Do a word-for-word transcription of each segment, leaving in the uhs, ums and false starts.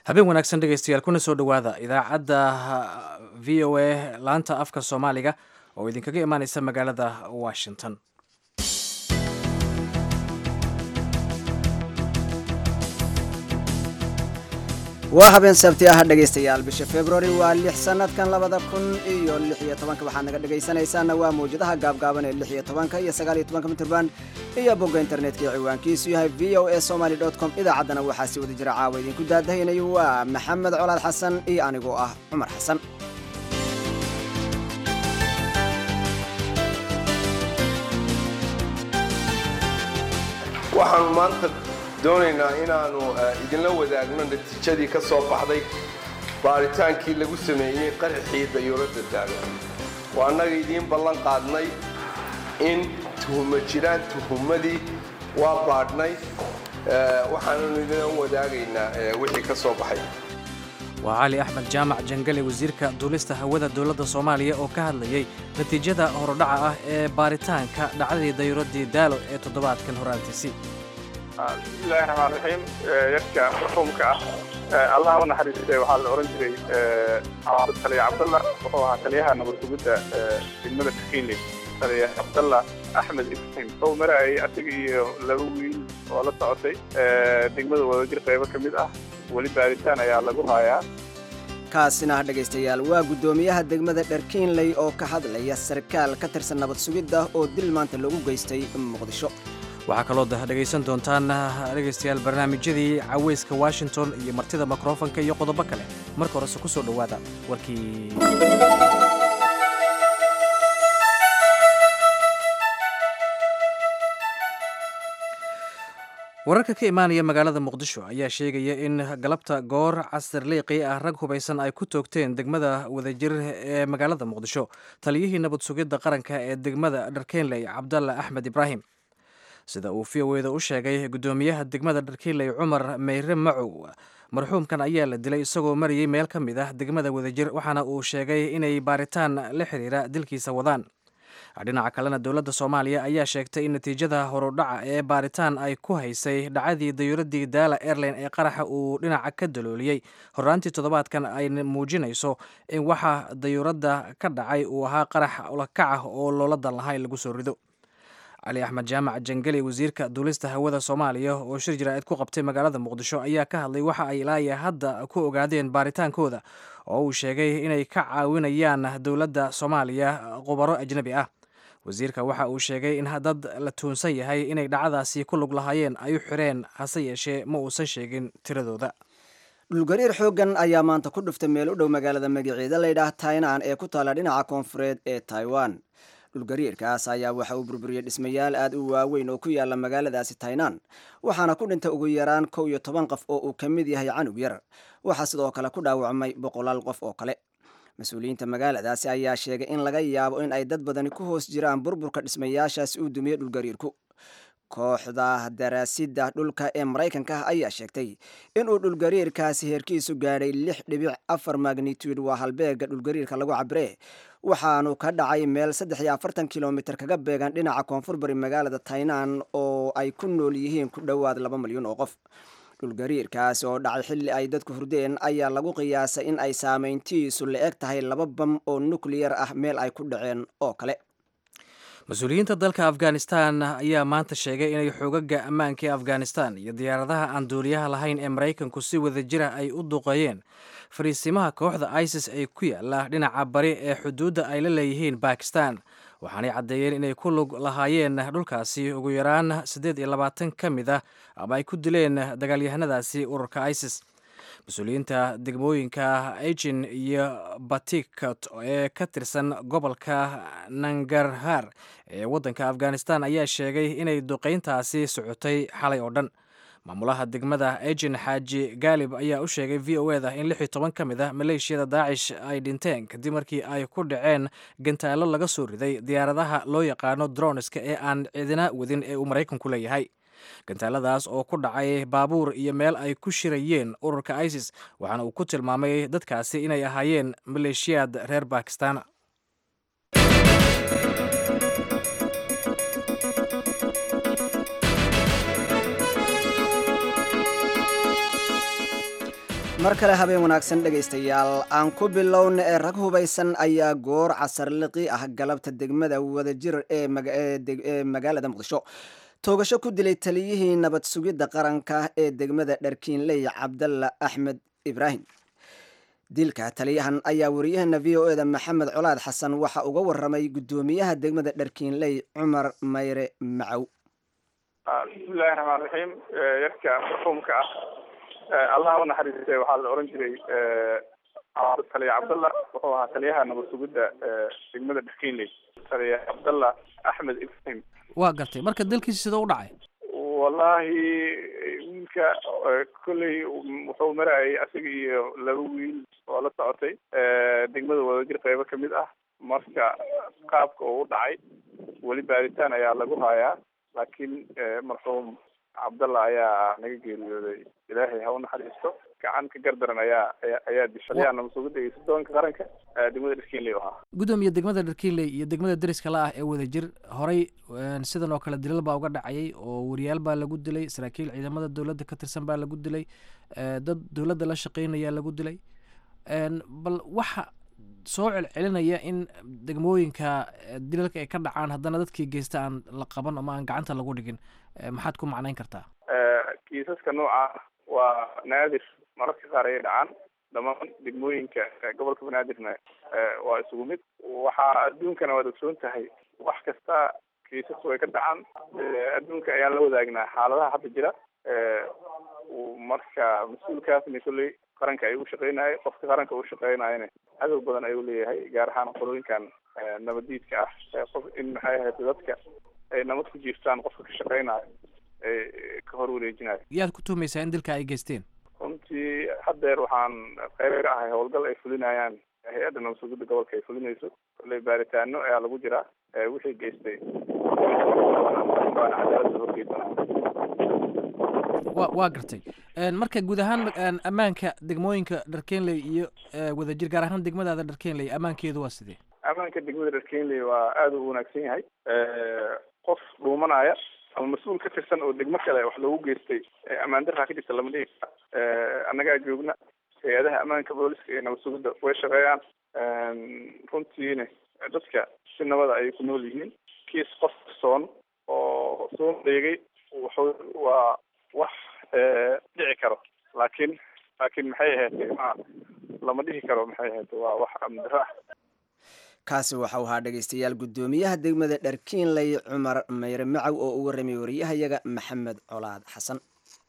habeen wanaagsan dhegaystayaal kuna soo dhowaada idaacadda v o a laanta afka soomaaliga oo idinkaga imaaneysa magaalada washington. waa habeen sabti ah dhegaystayaal bisha february waa lix sanadkan labada kun iyo lix iyo tobanka waxaad naga dhegaysanaysaana waa mawjadaha gaabgaaban ee lix iyo tobanka iyo sagaal iyo tobanka mitrban iyo bogga internetka ee ciwaankiisu yahay v o a somaly dot com. idaacaddana waxaa si wada jira caawa idinku daadahaynayo waa maxamed colaad xasan iyo anigoo ah cumar xasan. waxaan maanta doonaynaa inaanu idinla wadaagno natiijadii ka soo baxday baaritaankii lagu sameeyey qaraxii dayuuradda taagan. waa annaga idiin ballan qaadnay in tuhuma jiraan tuhumadii waa baadhnay waxaananu idin wadaagaynaa wixii ka soo baxay. waa cali axmed jaamac jangale wasiirka duulista hawada dowladda soomaaliya oo ka hadlayay natiijada horudhaca ah ee baaritaanka dhacdadii dayuuraddii daalo ee toddobaadkan horaantiisii. bismillahi raxmaan raxiim. yarka marxuumka ah allah u naxariistay waxaa la oran jiray taliya cabdalla wuxuu ahaa taliyaha nabad sugidda degmada kakiile. taliya cabdalla axmed ibrahim oo marayay asaga iyo laba wiil oo la socotay degmada wadajir qaybo ka mid ah. weli baaritaan ayaa lagu hayaa. kaasina dhegaystayaal waa guddoomiyaha degmada dharkiinley oo ka hadlaya sarkaal ka tirsan nabad sugidda oo dil maanta loogu geystay muqdisho. waxaa kaloo dhegaysan doontaan dhegaystayaal barnaamijyadii caweyska washington iyo martida mikrofonka iyo qodobo kale. marka horese ku soo dhowaada warkii. wararka ka imaanaya magaalada muqdisho ayaa sheegaya in galabta goor casar liiqii ah rag hubaysan ay ku toogteen degmada wadajir ee magaalada muqdisho taliyihii nabad sugidda qaranka ee degmada dharkeenley cabdalla axmed ibraahim. sida uu v o eda u sheegay guddoomiyaha degmada dharkeenley cumar meyre macow, marxuumkan ayaa la dilay isagoo marayay meel ka mid ah degmada wadajir waxaana uu sheegay inay baaritaan la xiriira dilkiisa wadaan. dhinaca kalena dowladda soomaaliya ayaa sheegtay in natiijada horudhaca ee baaritaan ay ku haysay dhacdii dayuuraddii daala airline ee qaraxa uu dhinaca ka dalooliyey horraantii toddobaadkan ay muujinayso in waxa dayuuradda ka dhacay uu ahaa qarax ulakac ah oo loola dan lahaa in lagu soo rido. cali axmed jaamac jangale wasiirka duulista hawada soomaaliya oo shir jaraa'id ku qabtay magaalada muqdisho ayaa ka hadlay waxa ay ilaaya hadda ku ogaadeen baaritaankooda oo uu sheegay inay ka caawinayaan dowladda soomaaliya khubaro ajnabi ah. wasiirka waxa uu sheegay in dad la tuunsan yahay inay dhacdaasi ku lug lahaayeen ay u xireen, hase yeeshee ma uusan sheegin tiradooda. dhulgariir xooggan ayaa maanta ku dhuftay meel u dhow magaalada magaceeda layidhaah tainan ee ku taalla dhinaca koonfureed ee taiwan. dhulgariirkaas ayaa waxa uu burburiyey dhismayaal aad u waaweyn oo ku yaala magaaladaasi tainan, waxaana ku dhintay ugu yaraan kow iyo toban qof oo uu ka mid yahay canug yar. waxaa sidoo kale ku dhaawacmay boqolaal qof oo kale. mas-uuliyiinta magaaladaasi ayaa sheegay in laga yaabo in ay dad badani ku hoos jiraan burburka dhismayaashaasi uu dumiyey dhulgariirku. kooxda daraasidda dhulka ee maraykanka ah ayaa sheegtay inuu dhulgariirkaasi heerkiisu gaadhay lix dhibic afar magnitude waa halbeega dhulgariirka lagu cabire, waxaanu ka dhacay meel saddex iyo afartan kilomitir kaga beegan dhinaca koonfur bari magaalada tainan oo ay ku nool yihiin ku dhowaad laba malyan oo qof. dhulgariirkaasi oo dhacay xilli ay dadku hurdeen ayaa lagu qiyaasay in ay saameyntiisu la eg tahay laba bam oo nukliyar ah meel ay ku dhaceen oo kale. mas-uuliyiinta dalka afghanistan ayaa maanta sheegay inay xoogaga ammaanka ee afghanistan iyo diyaaradaha aan duuliyaha lahayn ee maraykanku si wada jira ay u duqeeyeen fariisimaha kooxda isis ay ku yaala dhinaca bari ee xuduudda ay la leeyihiin bakistan. waxaanay caddeeyeen inay ku lug lahaayeen dhulkaasi ugu yaraan siddeed iyo labaatan ka mid ah ama ay ku dileen dagaalyahanadaasi ururka isis. mas-uuliyiinta degmooyinka agin iyo batikot ee ka tirsan gobolka nangarhar ee waddanka afghanistan ayaa sheegay inay duqeyntaasi socotay xalay oo dhan. maamulaha degmada agin xaaji gaalib ayaa u sheegay v o eda in lix iyo toban ka mid ah maleeshiyada daacish ay dhinteen kadib markii ay ku dhaceen gantaalo laga soo riday diyaaradaha loo yaqaano droniska ee aan cidina wadin ee uu maraykanku leeyahay. gantaaladaas oo ku dhacay baabuur iyo meel ay ku shirayeen ururka isis, waxaana uu ku tilmaamay dadkaasi inay ahaayeen maleeshiyaad reer bakistan. mar kale habeen wanaagsan dhegaystayaal aan ku bilowna ee rag hubaysan ayaa goor casar liqi ah galabta degmada wadajir ee magaalada muqdisho toogasho ku dilay taliyihii nabad sugidda qaranka ee degmada dharkiinley cabdalla axmed ibraahim dilka taliyahan ayaa wariyahana v o eda maxamed colaad xasan waxa uga waramay guddoomiyaha degmada dharkiinley cumar mayre macow. bismillahi raxmaan raxiim yarka marxuumka ah allah u naxariistay waxaa la oran jiray taliya cabdalla wuxuu ahaa taliyaha nabad sugidda degmada dharkiinley taliya cabdalla axmed ibraahim. waa gartay marka dalkiisa sida u dhacay? wallahi wiilka kolley wuxuu marayay asaga iyo laba wiil oo la socotay degmada wadajir qaybo ka mid ah marka qaabka uu u dhacay weli baaritaan ayaa lagu hayaa laakiin marxuum cabdalla ayaa naga geeriyooday ilaahay ha u naxariisto gacan ka gardaran ayaa ayaa dishay taliyaha nabad sugidda iyo sirdoonka qaranka degmada dharkiinley ahaa. gudoomiye degmada dharkiinley iyo degmada deriska la ah ee wadajir horay sidan oo kale dilal baa uga dhacayay oo wariyaal baa lagu dilay, saraakiil ciidamada dowladda ka tirsan baa lagu dilay, dad dowladda la shaqeynaya lagu dilay. bal waxa soo celcelinaya in degmooyinka dilalka ay ka dhacaan haddana dadkii geysta aan la qaban ama aan gacanta lagu dhigin, maxaad ku macnayn kartaa? kiisaska nooca waa naadir, mararka qaar ayay dhacaan dhammaan degmooyinka gobolka banaadirna waa isugu mid. waxaa adduunkana waad ogsoon tahay wax kasta kiisas way ka dhacaan, adduunka ayaan la wadaagnaa xaaladaha hadda jira. marka mas-uulkaasna kolley qaranka ayuu shaqeynayo, qofka qaranka uu shaqeynayana cadow badan ayuu leeyahay, gaar ahaan qolooyinkan nabadiidka ah qof in maxay ahayd dadka ay nabad ku jiiftaan qofka ka shaqeynayo ee ka hor wareejinayo. yaad ku tuhmaysaa in dilka ay geysteen? runtii haddeer waxaan qayb ka ahay howlgal ay fulinayaan hay-adda nabad sugidda gobolka ay fulinayso, kolley baaritaano ayaa lagu jiraa wixii geystay waana cadaaladda horgeysana. wa waa gartay. marka guud ahaan ammaanka degmooyinka dharkiinley iyo wadajir gaar ahaan degmadaada dharkiinley ammaankeedu waa sidee? ammaanka degmada dharkiinley waa aada u wanaagsan yahay. qof dhuumanaya ama mas-uul ka tirsan oo degmo kale wax loogu geystay ammaan darraa ka jirta lama dhihi kara. annagaa joogna, hay-adaha ammaanka booliska iyo nabad sugidda way shaqeeyaan. runtiina dadka si nabada ayay ku nool yihiin. kiis qof soon oo soo dheegay wuxuu waa wax dhici karo, laakiin laakiin maxay ahayd ma lama dhihi karo maxay ahayd waa wax amdara. kaasi waxau ahaa dhegaystayaal guddoomiyaha degmada dharkiinley cumar mayre macow oo u warramay wariyahayaga maxamed colaad xasan.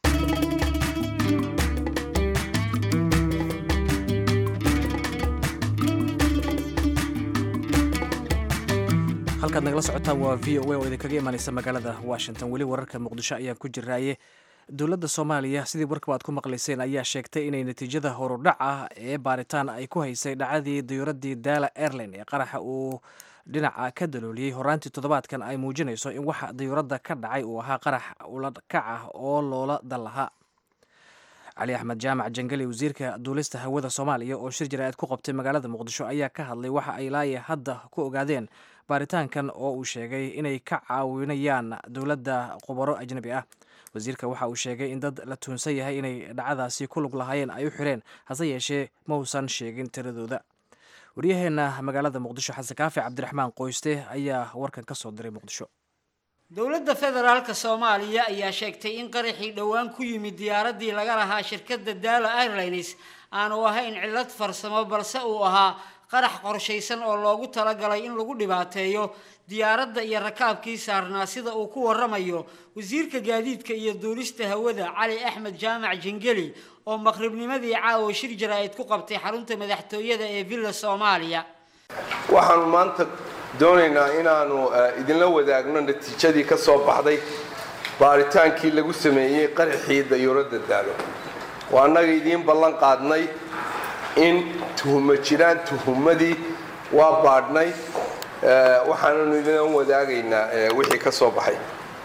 halkaad nagala socotaan waa v o a oo idinkaga imaaneysa magaalada washington. weli wararka muqdisho ayaan ku jiraaye. dowladda soomaaliya sidii warkaba aad ku maqlayseen ayaa sheegtay inay natiijada horudhac ah ee baaritaan ay ku haysay dhacdii diyuuradii daala airline ee qaraxa uu dhinaca ka dalooliyey horaantii toddobaadkan ay muujinayso in waxa diyuuradda ka dhacay uu ahaa qarax ulakac ah oo loola dan lahaa. cali axmed jaamac jangeli wasiirka duulista hawada soomaaliya oo shir jaraa'id ku qabtay magaalada muqdisho ayaa ka hadlay waxa ay laaya hadda ku ogaadeen baaritaankan oo uu sheegay inay ka caawinayaan dowladda khubaro ajnabi ah. wasiirka waxa uu sheegay in dad la tuunsan yahay inay dhacdaasi ku lug lahaayeen ay u xireen, hase yeeshee ma uusan sheegin tiradooda. waryaheena magaalada muqdisho xasan kaafi cabdiraxmaan qoyste ayaa warkan ka soo diray muqdisho. dowladda federaalka soomaaliya ayaa sheegtay in qaraxii dhowaan ku yimid diyaaradii laga lahaa shirkadda daala airlines aanu ahayn cillad farsamo balse uu ahaa qarax qorshaysan oo loogu talagalay in lagu dhibaateeyo diyaaradda iyo rakaabkii saarnaa, sida uu ku waramayo wasiirka gaadiidka iyo duulista hawada cali axmed jaamac jangeli oo maqribnimadii caawa shir jaraa'id ku qabtay xarunta madaxtooyada ee villa Soomaaliya. waxaanu maanta doonaynaa inaanu idinla wadaagno natiijadii ka soo baxday baaritaankii lagu sameeyey qaraxii diyuuradda daalo. waa annaga idiin ballan qaadnay in tuhuma jiraan, tuhumadii waa baadhnay, waxaananu idin wadaagaynaa wixii ka soo baxay.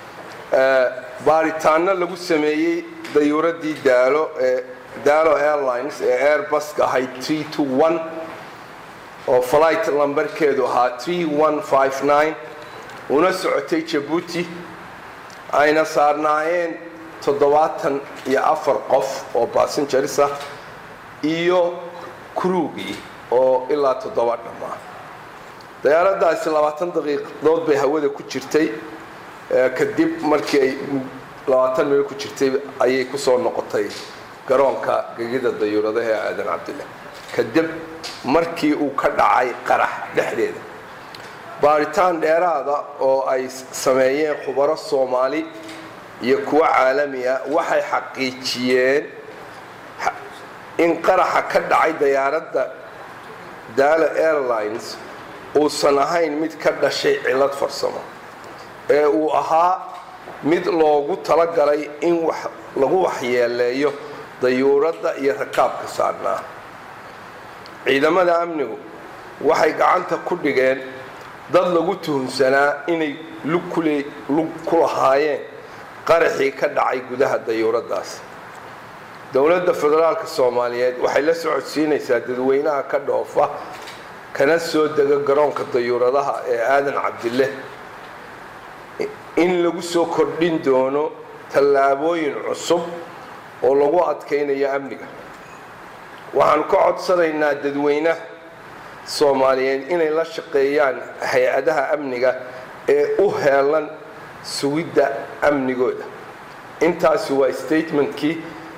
baaritaano lagu sameeyey diyuuradii daalo ee daalo airlines ee airbuska ahayd three two one oo flight lambarkeedu ahaa three one five nine una socotay Djibouti, ayna saarnaayeen toddobaatan iyo afar qof oo passengers ah, iyo kruugii oo ilaa toddoba dhammaa. dayaaraddaasi labaatan daqiiqadood bay hawada ku jirtay, kadib markii ay labaatan meel ku jirtay ayay ku soo noqotay garoonka gegida dayuuradaha ee aadan cabdille kadib markii uu ka dhacay qarax dhexdeeda. baaritaan dheeraada oo ay sameeyeen khubaro Soomaali iyo kuwa caalami ah waxay xaqiijiyeen in qaraxa ka dhacay dayaaradda Dala Airlines uusan ahayn mid ka dhashay cilad farsamo ee uu ahaa mid loogu talagalay in wax lagu waxyeeleeyo dayuuradda iyo rakaabka saarnaa. ciidamada amnigu waxay gacanta ku dhigeen dad lagu tuhunsanaa inay lug ku lahaayeen qaraxii ka dhacay gudaha dayuuraddaas. dowladda federaalka Soomaaliyeed waxay la socodsiinaysaa dadweynaha ka dhoofa kana soo dega garoonka dayuuradaha ee aadan cabdille in lagu soo kordhin doono tallaabooyin cusub oo lagu adkeynayo amniga. waxaan ka codsanaynaa dadweynaha Soomaaliyeed inay la shaqeeyaan hay'adaha amniga ee u heelan sugidda amnigooda. intaasi waa statementkii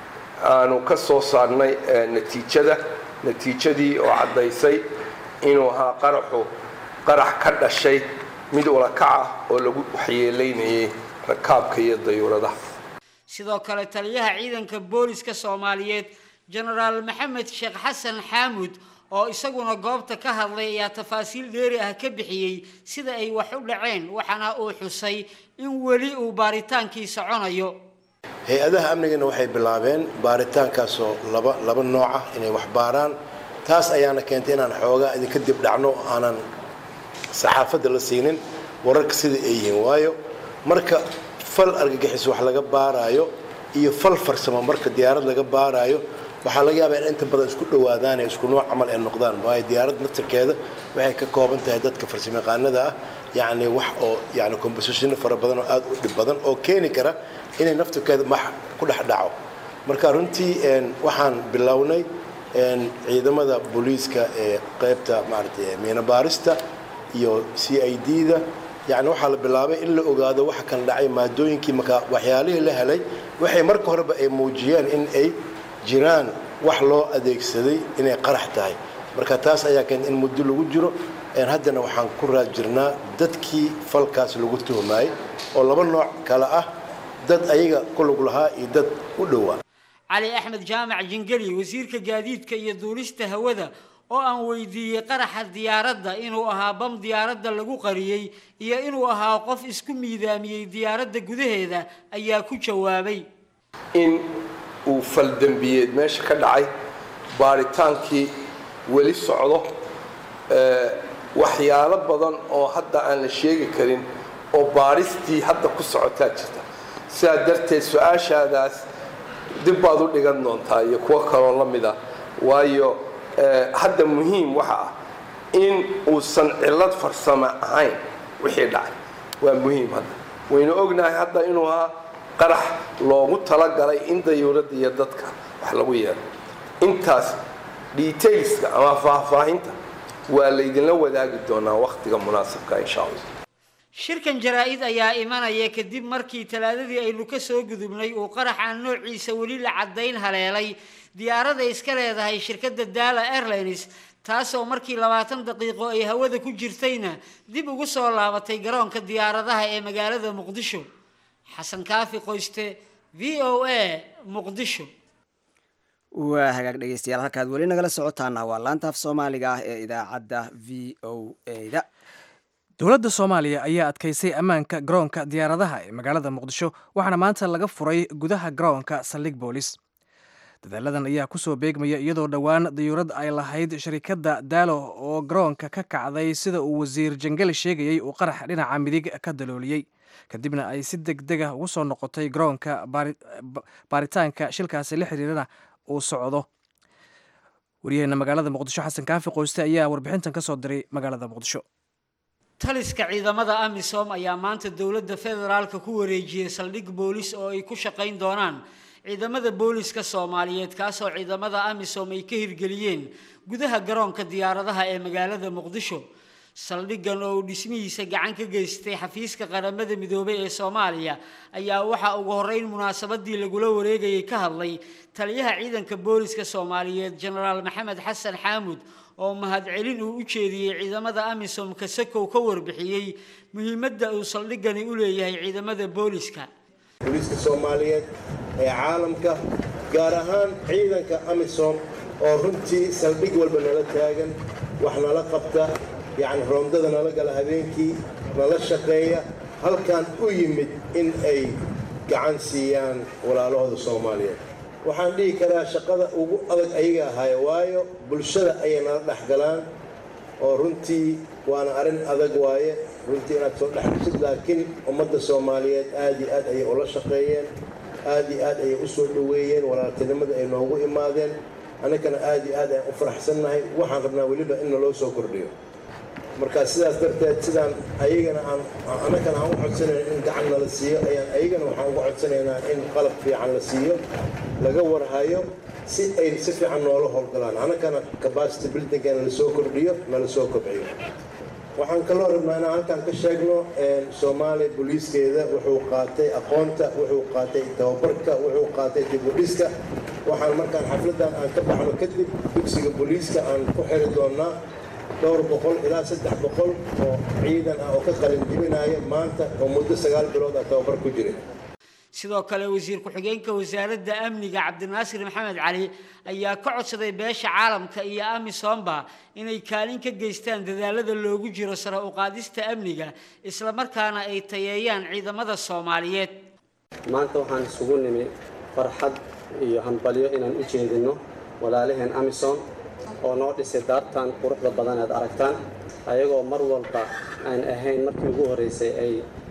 aanu ka soo saarnay natiijada natiijadii oo caddaysay inuu ahaa qaraxu qarax ka dhashay mid ula kaca oo lagu waxyeeleynayay rakaabka iyo dayuuradaha. sidoo kale taliyaha ciidanka booliska Soomaaliyeed General Maxamed Sheekh Xasan Xamuud oo isaguna goobta ka hadlay ayaa tafaasiil dheeri ah ka bixiyay sida ay wax u dhaceen, waxaana uu xusay in wali uu baaritaankii soconayo. hay-adaha amnigana waxay bilaabeen baaritaankaas oo laba laba nooc ah inay wax baaraan. taas ayaana keentay inaan xoogaa idinka dib dhacno aanan saxaafadda la siinin wararka sida ay yihiin, waayo marka fal argagixis wax laga baaraayo iyo fal farsamo marka diyaarad laga baaraayo waxaa laga yaabaa in inta badan isku dhowaadaan ee isku nooc camal ay noqdaan, waayo diyaarad naftirkeeda waxay ka kooban tahay dadka farsamayaqaanada ah yacni wax oo yacni composition fara badan oo aad u dhib badan oo keeni kara inay naftirkeeda max ku dhex dhaco. marka runtii waxaan bilownay ciidamada booliiska ee qaybta maaragtay miina baarista iyo C I D-da يعني waxa la bilaabay in la ogaado waxa kan dhacay maadooyinkii marka waxyaalihii la helay waxay marka horeba ay muujiyeen in ay jiraan wax loo adeegsaday inay qarax tahay. marka taas ayaa keen in muddo lagu jiro een haddana waxaan ku raad jirnaa dadkii falkaas lagu tuhmay oo laba nooc kala ah, dad ayaga ku lug lahaa iyo dad u dhawaa. علي أحمد جامع جنجلي وزير كجديد كي دولست هودا oo aan weydiiyay qaraxa diyaaradda inuu ahaa bam diyaaradda lagu qariyay iyo inuu ahaa qof isku miidaamiyay diyaaradda gudaheeda ayaa ku jawaabay in uu fal dambiyeed meesha ka dhacay baaritaankii weli socdo ee waxyaalo badan oo hadda aan la sheegi karin oo baaristii hadda ku socotaa jirta. sidaa darteed su-aashaadaas dib baad u dhigan doontaa iyo kuwa kaloo la mid ah, waayo hadda muhiim waxa ah in uusan cilad farsamo ahayn wixii dhacay. waa muhiim hadda waynu ognahay hadda inuu ahaa qarax loogu talagalay in dayuuradda iyo dadka wax lagu yeelo. intaas detailska ama faahfaahinta waa laydinla wadaagi doonaa waqtiga munaasabka insha Allah. shirkan jaraa'id ayaa imanaya kadib markii talaadadii aynu ka soo gudubnay uu qarax aan noociisa weli la cadeyn haleelay diyaaradda iska leedahay shirkadda Dala Airlines, taasoo markii labaatan daqiiqo ay hawada ku jirtayna dib ugu soo laabatay garoonka diyaaradaha ee magaalada Muqdisho. Xasan Kaafi Qoyste, V O A, Muqdisho. waa hagaag dhageystayaal halkaad weli nagala socotaana waa laanta af Soomaaliga ah ee idaacadda V O A-da. dowladda Soomaaliya ayaa adkaysay ammaanka garoonka diyaaradaha ee magaalada Muqdisho waxaana maanta laga furay gudaha garoonka saldhig boolis. dadaaladan ayaa ku soo beegmaya iyadoo dhowaan diyuurad ay lahayd shirkadda Dalo oo garoonka ka kacday sida uu wasiir Jangale sheegayay uu qarax dhinaca midig ka dalooliyay, kadibna ay si degdeg ah ugu soo noqotay garoonka baaritaanka shilkaasi la xiriirana uu socdo. wariyaheenna magaalada Muqdisho Xasan Kaafi Qoyste ayaa warbixintan ka soo diray magaalada Muqdisho. taliska ciidamada AMISOM ayaa maanta dowladda federaalka ku wareejiyay saldhig boolis oo ay ku shaqayn doonaan ciidamada booliska Soomaaliyeed kaasoo ciidamada AMISOM ay ka hirgeliyeen gudaha garoonka diyaaradaha ee magaalada Muqdisho saldhigan oo dhismihiisa gacan ka geystay xafiiska qaramada midoobay ee Soomaaliya ayaa waxa ugu horeyn munaasabadii lagula wareegayay ka hadlay taliyaha ciidanka booliska Soomaaliyeed General Maxamed Xasan Xamuud oo mahadcelin uu u jeediyay ciidamada AMISOM ka sakow ka warbixiyay muhiimadda uu saldhigani u leeyahay ciidamada booliska booliska Soomaaliyeed ee caalamka gaar ahaan ciidanka AMISOM oo runtii saldhig walba nala taagan wax nala qabta يعني روندada nala gala habeenkii nala shaqeeya halkan u yimid in ay gacan siiyaan walaalahooda Soomaaliyeed waxaan dhigi karaa shaqada ugu adag ayaga ahay waayo bulshada ay nala dhaxgalaan oo runtii waana arin adag waaye runtii inaad soo dhaxgashid laakiin ummadda Soomaaliyeed aad iyo aad ay ula shaqeeyeen aad iyo aad ay u soo dhaweeyeen walaaltinimada ay noogu imaadeen anagana aad iyo aad ay u faraxsanahay waxaan rabnaa waliba in loo soo kordhiyo marka sidaas darteed sidaan ayagana aan anagana aan u codsanay in gacan la siiyo ayaan ayagana waxaan ugu codsanaynaa in qalab fiican la siiyo laga warhayo si ay si fiican noola howlgalaan anagana capacity building la soo kordhiyo la soo kobciyo waxaan kaloo rabnaa inaan halkan ka sheegno Soomaali booliiskeeda wuxuu qaatay aqoonta wuxuu qaatay tababarka wuxuu qaatay dib u dhiska waxaan markaan xafladan aan ka baxno kadib dugsiga booliiska aan ku xiri doonaa دور بقول إلى ست بقول عيدا أو كقلن جبناية مانتا ومدة سجال بلاد أتوبر كجري. sidoo kale wasiir ku-xigeenka wasaaradda amniga Cabdinaasir Maxamed Cali ayaa ka codsaday beesha caalamka iyo AMISOMba inay kaalin ka geystaan dadaalada loogu jiro sare u qaadista amniga isla markaana ay tayeeyaan ciidamada Soomaaliyeed maanta waxaan isugu nimay farxad iyo hanbalyo inaan u jeedino walaalaheen AMISOM oo noo dhisay daartan quruxda badan aad aragtaan ayagoo mar walba aan ahayn markii ugu horeysay ay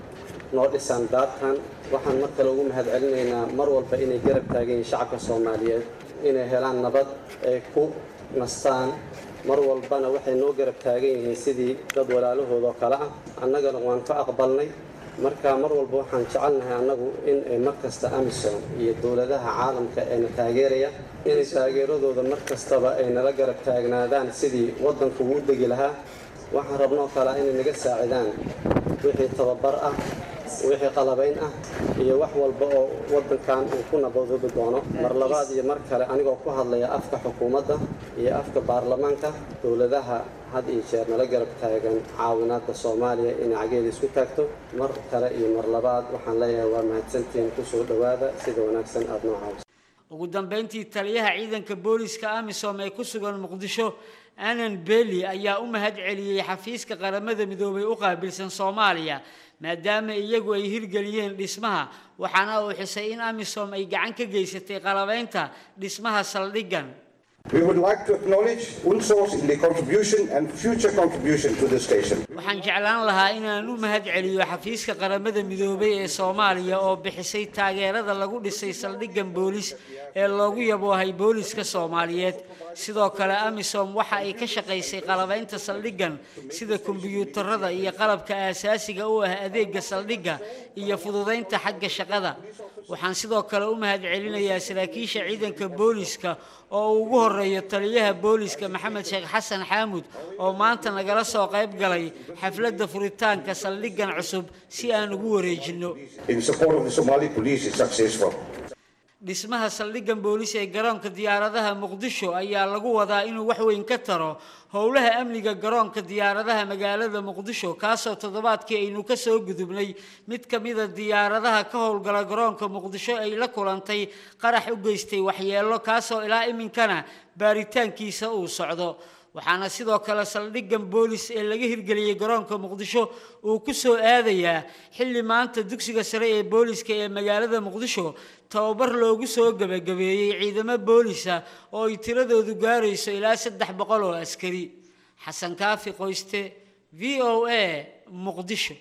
noo dhisaan daartan waxaan mar kale ugu mahadcelinaynaa mar walba inay garab taageen shacabka Soomaaliyeed inay helaan nabad ay ku nastaan mar walbana waxay noo garab taageen sidii dad walaalahooda kala ah annagana waan ka aqbalnay marka mar walba waxaan jecelnahay annagu in ay markasta AMISOM iyo dawladaha caalamka ay taageeraya in taageeradooda markastaba ay nala garab taagnaadaan sidii wadanku u degi lahaa waxaan rabnaa kala in naga saacidaan wixii tababar ah wixii qalabayn ah iyo wax walba oo wadankan uu ku nabadoobi doono mar labaad iyo mar kale anigoo ku hadlaya afka xukuumadda iyo afka baarlamaanka dawladaha had iyo jeer nala garab taagan caawinaadda Soomaaliya in cageed isku taagto mar kale iyo mar labaad waxaan leeyahay waa mahadsantiin ku soo dhawaada sida wanaagsan aad noo caawiso ugu dambeyntii taliyaha ciidanka booliska AMISOM ee ku sugan Muqdisho Anan Beli ayaa u mahadceliyay xafiiska qaramada midoobay u qaabilsan Soomaaliya maadaama iyagu ay hirgeliyeen dhismaha waxaana uu xisay in AMISOM ay gacan ka geysatay qalabaynta dhismaha saldhigan We would like to acknowledge UNSOS in the contribution and future contribution to the station. waxaan jeclaan lahaa inaan u mahadceliyo xafiiska qaramada midoobay ee Soomaaliya oo bixisay taageerada lagu dhisay saldhigan boolis ee loogu yaboohay booliska Soomaaliyeed sidoo kale AMISOM waxa ay ka shaqeysay qalabaynta saldhigan sida kombiyuutarada iyo qalabka aasaasiga u ah adeegga saldhiga iyo fududeynta xagga shaqada waxaan sidoo kale u mahadcelinayaa saraakiisha ciidanka booliska oo ugu horeeyo taliyaha booliska Maxamed Sheekh Xasan Xamuud oo maanta nagala soo qayb galay xafladda furitaanka saldhigan cusub si aan ugu wareejino In support of the Somali police is successful. dhismaha saldhigan boolis ee garoonka diyaaradaha Muqdisho ayaa lagu wadaa inuu wax weyn ka taro howlaha amniga garoonka diyaaradaha magaalada Muqdisho kaasoo toddobaadkii aynu ka soo gudubnay mid ka mid ah diyaaradaha ka howlgala garoonka Muqdisho ay la kulantay qarax u geystay waxyeello kaasoo ilaa iminkana baaritaankiisa uu socdo waxaana sidoo kale saldhigan boolis ee laga hirgeliyay garoonka Muqdisho uu ku soo aadayaa xilli maanta dugsiga sare ee booliska ee magaalada Muqdisho tababar loogu soo gabagabeeyay ciidamo boolisa oo ay tiradoodu gaarayso ilaa saddex boqol oo askari Xasan Kaafi Qoyste V O A Muqdisho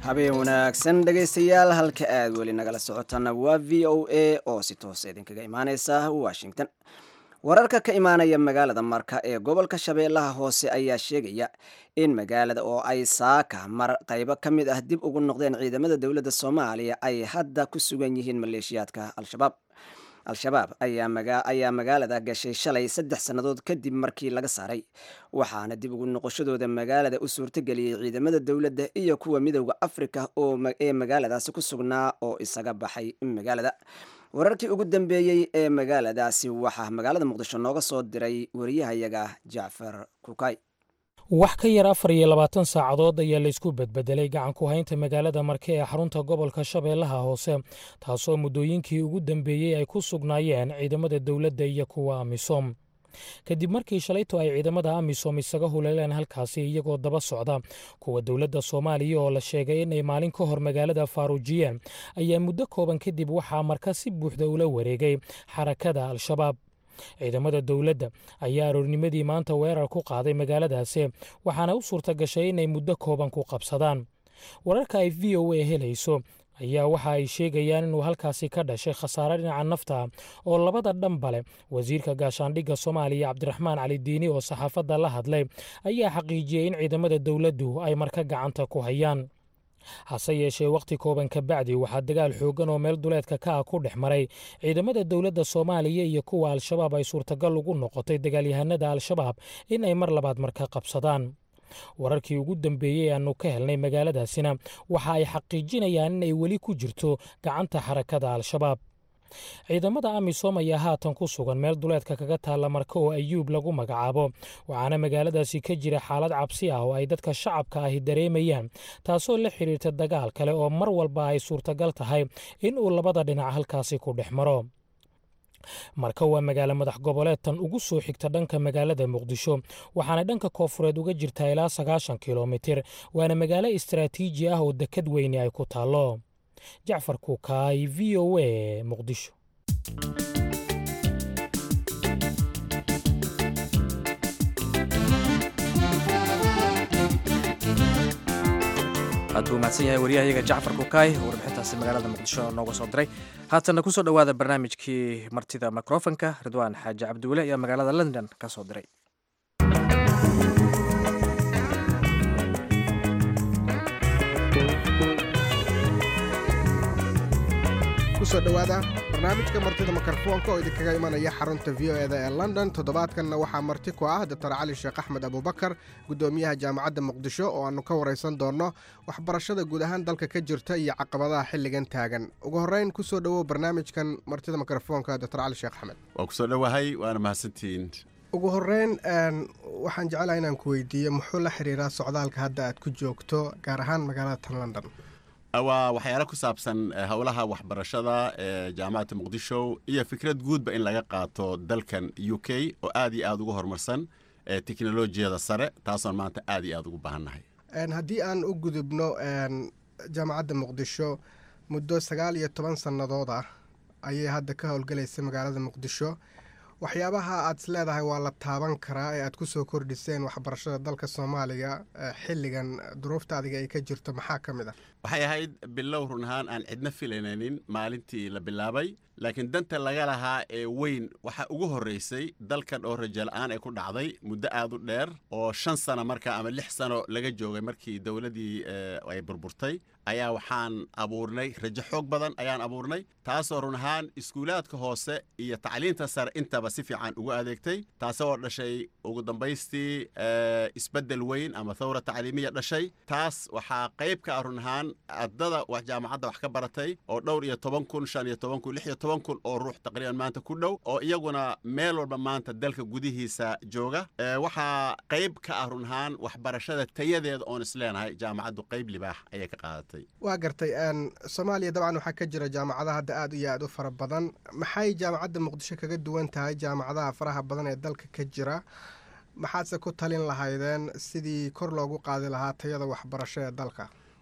habeen wanaagsan dhegaystayaal, halka aad weli nagala socotana waa v o a oo si toos idinkaga imaaneysa Washington. wararka ka imaanaya magaalada Marka ee gobolka Shabeellaha Hoose ayaa sheegaya in magaalada oo ay saaka mar qaybo ka mid ah dib ugu noqdeen ciidamada dowladda Soomaaliya ay hadda ku sugan yihiin maleeshiyaadka Al-Shabaab. Al-Shabaab ayaa maga ayaa magaalada gashay shalay saddex sanadood kadib markii laga saaray, waxaana dib ugu noqoshadooda magaalada u suurtageliyay ciidamada dowladda iyo kuwa midowga Afrika oo ee magaaladaasi ku sugnaa oo isaga baxay magaalada. wararkii ugu dambeeyay ee magaaladaasi waxaa magaalada Muqdisho nooga soo diray wariyahayaga Jaafar Kukay. wax ka yar afar iyo labaatan saacadood ayaa la isku bedbedelay gacan ku haynta magaalada Marka ee xarunta gobolka Shabeellaha Hoose, taasoo muddooyinkii ugu dambeeyay ay ku sugnaayeen ciidamada dowladda iyo kuwa AMISOM. kadib markii shalayto ay ciidamada AMISOM isaga huleeleen halkaasi iyagoo daba socda kuwa dowladda Soomaaliya oo la sheegay in ay maalin ka hor magaalada faaruujiyeen, ayaa muddo kooban kadib waxaa Marka si buuxda ula wareegay xarakada Al-Shabaab. ciidamada dowladda ayaa aroornimadii maanta weerar ku qaaday magaaladaasi, waxaana u suurta gashay inay muddo kooban ku qabsadaan. wararka ay v o a helayso ayaa waxa ay sheegayaan inuu halkaasi ka dhashay khasaare dhinaca nafta oo labada dhanba leh. wasiirka gaashaandhigga Soomaaliya Cabdiraxmaan Cali Diini oo saxaafadda la hadlay ayaa xaqiijiyay in ciidamada dowladdu ay Marka gacanta ku hayaan. hase yeeshee waqti kooban ka bacdi waxaa dagaal xoogan oo meel duleedka ka ah ku dhex maray ciidamada dowladda Soomaaliya iyo kuwa Al-Shabaab ay suurtagal ugu noqotay dagaalyahanada Al-Shabaab in ay mar labaad Marka qabsadaan. wararkii ugu dambeeyay aanu ka helnay magaaladaasina waxa ay xaqiijinayaan in ay weli ku jirto gacanta xarakada Al-Shabaab. ciidamada AMISOM ayaa haatan ku sugan meel duleedka kaga taalla Marka oo Ayuub lagu magacaabo, waxaana magaaladaasi ka jira xaalad cabsi ah oo ay dadka shacabka ahi dareemayaan, taasoo la xiriirta dagaal kale oo mar walba ay suurtagal tahay in uu labada dhinac halkaasi ku dhex maro. Marka waa magaalo madax goboleedtan ugu soo xigta dhanka magaalada Muqdisho, waxaana dhanka koonfureed uga jirtaa ilaa sagaashan kiiloomitir, waana magaalo istiraatiiji ah oo dekad weyni ay ku taallo. Jaafar Kukay, v o a, Muqdisho. aad buu mahadsan yahay wariyahayaga Jaafar Kukay oo warbixintaasi magaalada Muqdisho nooga soo diray. haatana ku soo dhawaada barnaamijkii martida mikrofonka. Ridwaan Xaaji Cabduule ayaa magaalada London ka soo diray. kusoo dhawaada barnaamijka martida mikrofoonka oo idinkaga imanaya xarunta v o eda ee London. toddobaadkanna waxaa marti ku ah Dr Cali Sheekh Axmed Abubakar, gudoomiyaha jaamacadda Muqdisho, oo aanu ka wareysan doono waxbarashada guud ahaan dalka ka jirta iyo caqabadaha xilligan taagan. ugu horreyn kusoo dhawow barnaamijkan martida mikrofoonka Dr Cali Sheekh Axmed. waa kusoo dhawahay, waana mahadsantihiin. ugu horreyn waxaan jeclahay inaan ku weydiiyo muxuu la xiriiraa socdaalka hadda aad ku joogto gaar ahaan magaalada tan London? waa waxyaalo ku saabsan howlaha waxbarashada ee jaamacadda Muqdisho iyo fikrad guudba in laga qaato dalkan U K oo aad iyo aad ugu horumarsan ee teknolojiyada sare, taasoon maanta aad iyo aad ugu baahannahay. haddii aan u gudubno jaamacadda Muqdisho, muddo sagaal iyo toban sannadood ah ayay hadda ka howlgalaysa magaalada Muqdisho. waxyaabaha aad is leedahay waa la taaban karaa ee aad ku soo kordhiseen waxbarashada dalka Soomaaliya xilligan duruufta adiga ay ka jirto maxaa ka mid ah? waxay ahayd bilow run ahaan aan cidna filanaynin maalintii la bilaabay, laakiin danta laga lahaa ee weyn waxaa ugu horreysay dalkan oo rajo la'aan ay ku dhacday muddo aad u dheer oo shan sano markaa ama lix sano laga joogay markii dowladdii ay burburtay, ayaa waxaan abuurnay rajo xoog badan ayaan abuurnay, taasoo run ahaan iskuulaadka hoose iyo tacliinta sare intaba si fiican ugu adeegtay, taasoo dhashay ugu dambaystii isbeddel weyn ama thawra tacliimiya dhashay. taas waxaa qayb ka ah run ahaan ardada wax jaamacadda wax ka baratay oo dhowr iyo toban kun shan iyo toban kun lix iyo toban kun oo ruux taqriiban maanta ku dhow oo iyaguna meel walba maanta dalka gudihiisa jooga. waxaa qayb ka ah run ahaan waxbarashada tayadeeda oon isleenahay jaamacaddu qayb libaax ayay ka qaadatay. waa gartay Soomaaliya dabcan waxaa ka jira jaamacadaha hadda aad iyo aad u fara badan. maxay jaamacadda Muqdisho kaga duwan tahay jaamacadaha faraha badan ee dalka ka jira? maxaadse ku talin lahaydeen sidii kor loogu qaadi lahaa tayada waxbarasho ee dalka?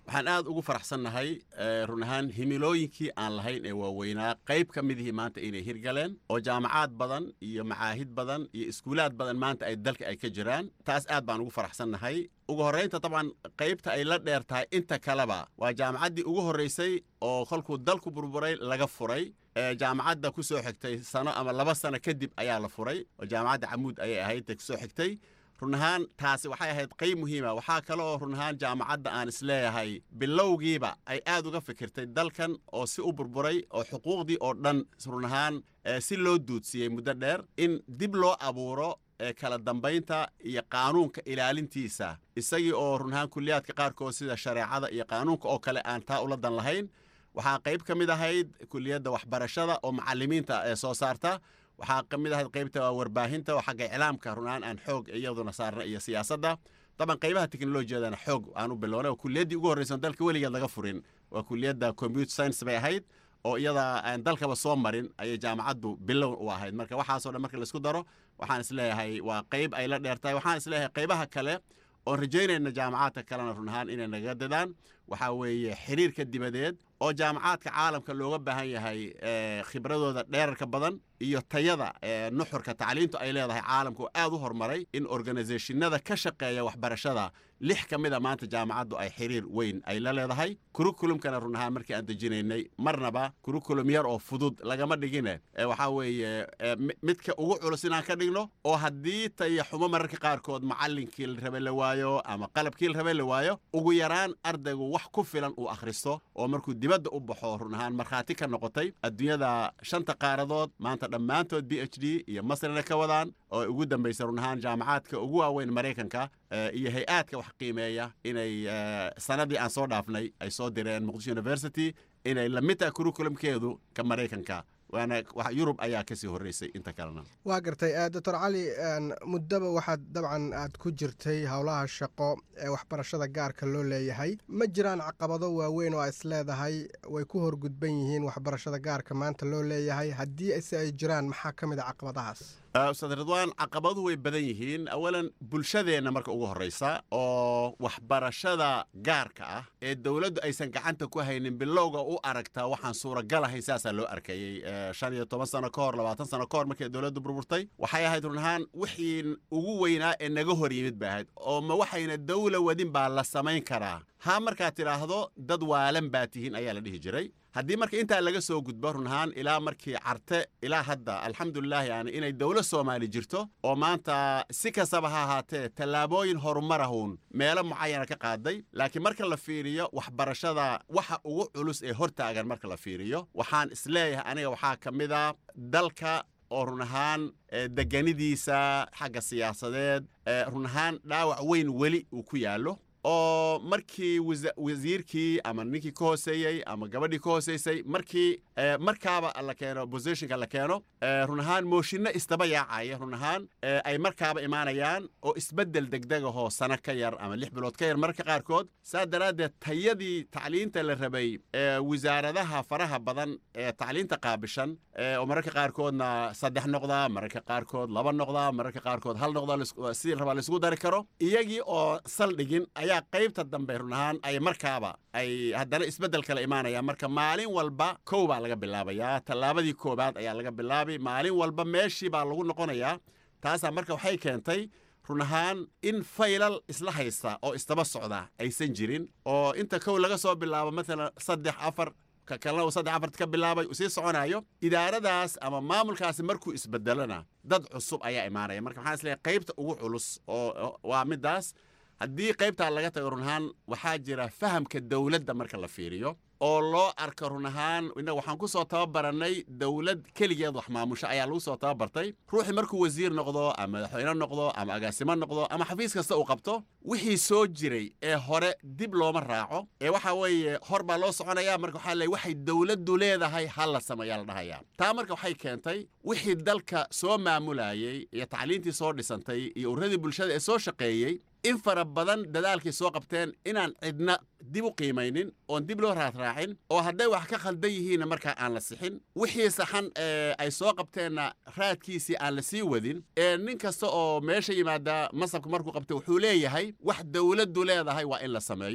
waxaan aad ugu faraxsannahay run ahaan himilooyinkii aan lahayn ee waaweynaa qayb ka midihii maanta inay hirgaleen oo jaamacaad badan iyo macaahid badan iyo iskuulaad badan maanta ay dalka ay ka jiraan taas aad baan ugu faraxsannahay ugu horreynta taban qaybta ay la dheer tahay inta kaleba waa jaamacaddii ugu horreysay oo kolkuu dalku burburay laga furay jaamacadda ku soo xigtay sano ama laba sano kadib ayaa la furay oo jaamacadda camuud ayay ahayd ku soo xigtay run ahaan taasi waxay ahayd qayb muhiima waxaa kale oo run ahaan jaamacadda aan isleeyahay bilowgiiba ay aad uga fikirtay dalkan oo si u burburay oo xuquuqdii oo dhan run ahaan si loo duudsiyey muddo dheer in dib loo abuuro kala dambaynta iyo qaanuunka ilaalintiisa isagii oo run ahaan kulliyaadka qaarkood sida shareecada iyo qaanuunka oo kale aan taa ula dan lahayn waxaa qayb ka mid ahayd kulliyadda waxbarashada oo macallimiinta ee soo saarta waxaa ka mid ahayd qaybta warbaahinta oo xagga iclaamka runaan aan xoog iyaduna saarna iyo siyaasadda طبعا qaybaha teknolojiyadana xoog aan u bilownay oo kulliyadii ugu horreysay dalka weligeed laga furin waa kulliyadda computer science bay ahayd oo iyada aan dalkaba soo marin ayay jaamacaddu bilow u ahayd marka waxaasoo dhan marka la isku daro waxaan isleeyahay waa qayb ay la dheertahay waxaan isleeyahay qaybaha kale oo rajaynayna jaamacadka kalena run ahaan inay naga dadaan waxaa weeye xiriirka dibadeed oo jaamacaadka caalamka looga baahan yahay khibradooda dheerarka badan iyo tayada nuxurka tacliintu ay leedahay caalamka oo aad u horumaray in organizationada ka shaqeeya waxbarashada lix ka mid a maanta jaamacaddu ay xiriir weyn ay la leedahay kurukulumkana run ahaan markii aan dejinaynay marnaba kurukulum yar oo fudud lagama dhigine waxaa weeye midka ugu culus inaan ka dhigno oo haddii taya xumo mararka qaarkood macallinkii la rabe la waayo ama qalabkii la rabe la waayo ugu yaraan ardaygu wax ku filan uu akhristo oo markuu dibadda u baxo run ahaan markhaati ka noqotay adduunyada shanta qaaradood maanta dhammaantood b h d iyo masrina ka wadaan oo ugu dambaysa run ahaan jaamacaadka ugu waaweyn maraykanka iyo hay-aadka wax qiimeeya inay sanadii aan soo dhaafnay ay soo direen muqdisho university inay la mid tahay kurukulumkeedu ka maraykanka waana yurub ayaa kasii horreysay inta kalena waa gartay doctor cali muddaba waxaad dabcan aad ku jirtay howlaha shaqo ee waxbarashada gaarka loo leeyahay ma jiraan caqabado waaweyn oo a is leedahay way ku horgudban yihiin waxbarashada gaarka maanta loo leeyahay haddii se ay jiraan maxaa ka mid a caqabadahaas ustaad ridwaan caqabaduhu way badan yihiin awalan bulshadeenna marka ugu horreysa oo waxbarashada gaarka ah ee dowladdu aysan gacanta ku haynin bilowga u aragtaa waxaan suuragal ahayn saasaa loo arkayey shan iyo toban sano ka hor labaatan sano ka hor markii dowladdu burburtay waxay ahayd run ahaan wixii ugu weynaa ee naga hor yimid bay ahayd oo ma waxayna dawla wadin baa la samayn karaa haa markaad tidhaahdo dad waalan baa tihiin ayaa la dhihi jiray haddii marka intaa laga soo gudbo run ahaan ilaa markii carte ilaa hadda alxamdulilah yani inay dowlad soomaali jirto oo maanta si kastaba ha ahaatee tallaabooyin horumarahun meelo mucayana ka qaaday laakiin marka la fiiriyo waxbarashada waxa ugu culus ee hortaagan marka la fiiriyo waxaan isleeyahay aniga waxaa ka mid a dalka oo run ahaan deganidiisa xagga siyaasadeed run ahaan dhaawac weyn weli uu ku yaallo oo markii wasiirkii ama ninkii ka hooseeyey ama gabadhii ka hooseysay markii markaaba la keeno positionka la keeno run ahaan mooshinno istaba yaacaya run ahaan ay markaaba imaanayaan oo isbeddel degdegahoo sano ka yar ama lix bilood ka yar mararka qaarkood saa daraaddeed tayadii tacliinta la rabay wasaaradaha faraha badan ee tacliinta qaabishan oo mararka qaarkoodna saddex noqdaa mararka qaarkood laba noqdaa mararka qaarkood hal noqdaa si rabaa laisugu dari karo iyagii oo saldhigin ayaa qaybta dambe run ahaan ay markaaba ay haddana isbeddel kala imaanayaan marka maalin walba kow baa laga bilaabayaa tallaabadii koobaad ayaa laga bilaabay maalin walba meeshii baa lagu noqonayaa taasaa marka waxay keentay run ahaan in faylal isla haysta oo istaba socda aysan jirin oo inta kow laga soo bilaabo maalan saddex afar ka kalena uu saddex afart ka bilaabay uu sii soconayo idaaradaas ama maamulkaasi markuu isbedelona dad cusub ayaa imaanaya marka waxaan isleeyahay qaybta ugu culus oo waa middaas haddii qaybtaa laga tago run ahaan waxaa jira fahamka dowladda marka la fiiriyo oo loo arko run ahaan innaga waxaan ku soo tababarannay dowlad keligeed wax maamusho ayaa lagu soo tababartay ruuxii markuu wasiir noqdo ama madaxweyne noqdo ama agaasimo noqdo ama xafiis kasta uu qabto wixii soo jiray ee hore dib looma raaco ee waxaa weeye hor baa loo soconayaa marka waxaa leey waxay dowladdu leedahay hal la sameeyaa la dhahayaa taa marka waxay keentay wixii dalka soo maamulayey iyo tacliintii soo dhisantay iyo urradii bulshada ee soo shaqeeyey in fara badan dadaalkay soo qabteen inaan cidna dib u qiimaynin oon dib loo raadraacin oo hadday wax ka khaldan yihiinna markaa aan la sixin wixii saxan ay soo qabteenna raadkiisii aan la sii wadin ee nin kasta oo meesha yimaada masabka markuu qabto wuxuu leeyahay wax dowladdu leedahay waa in la sameeyo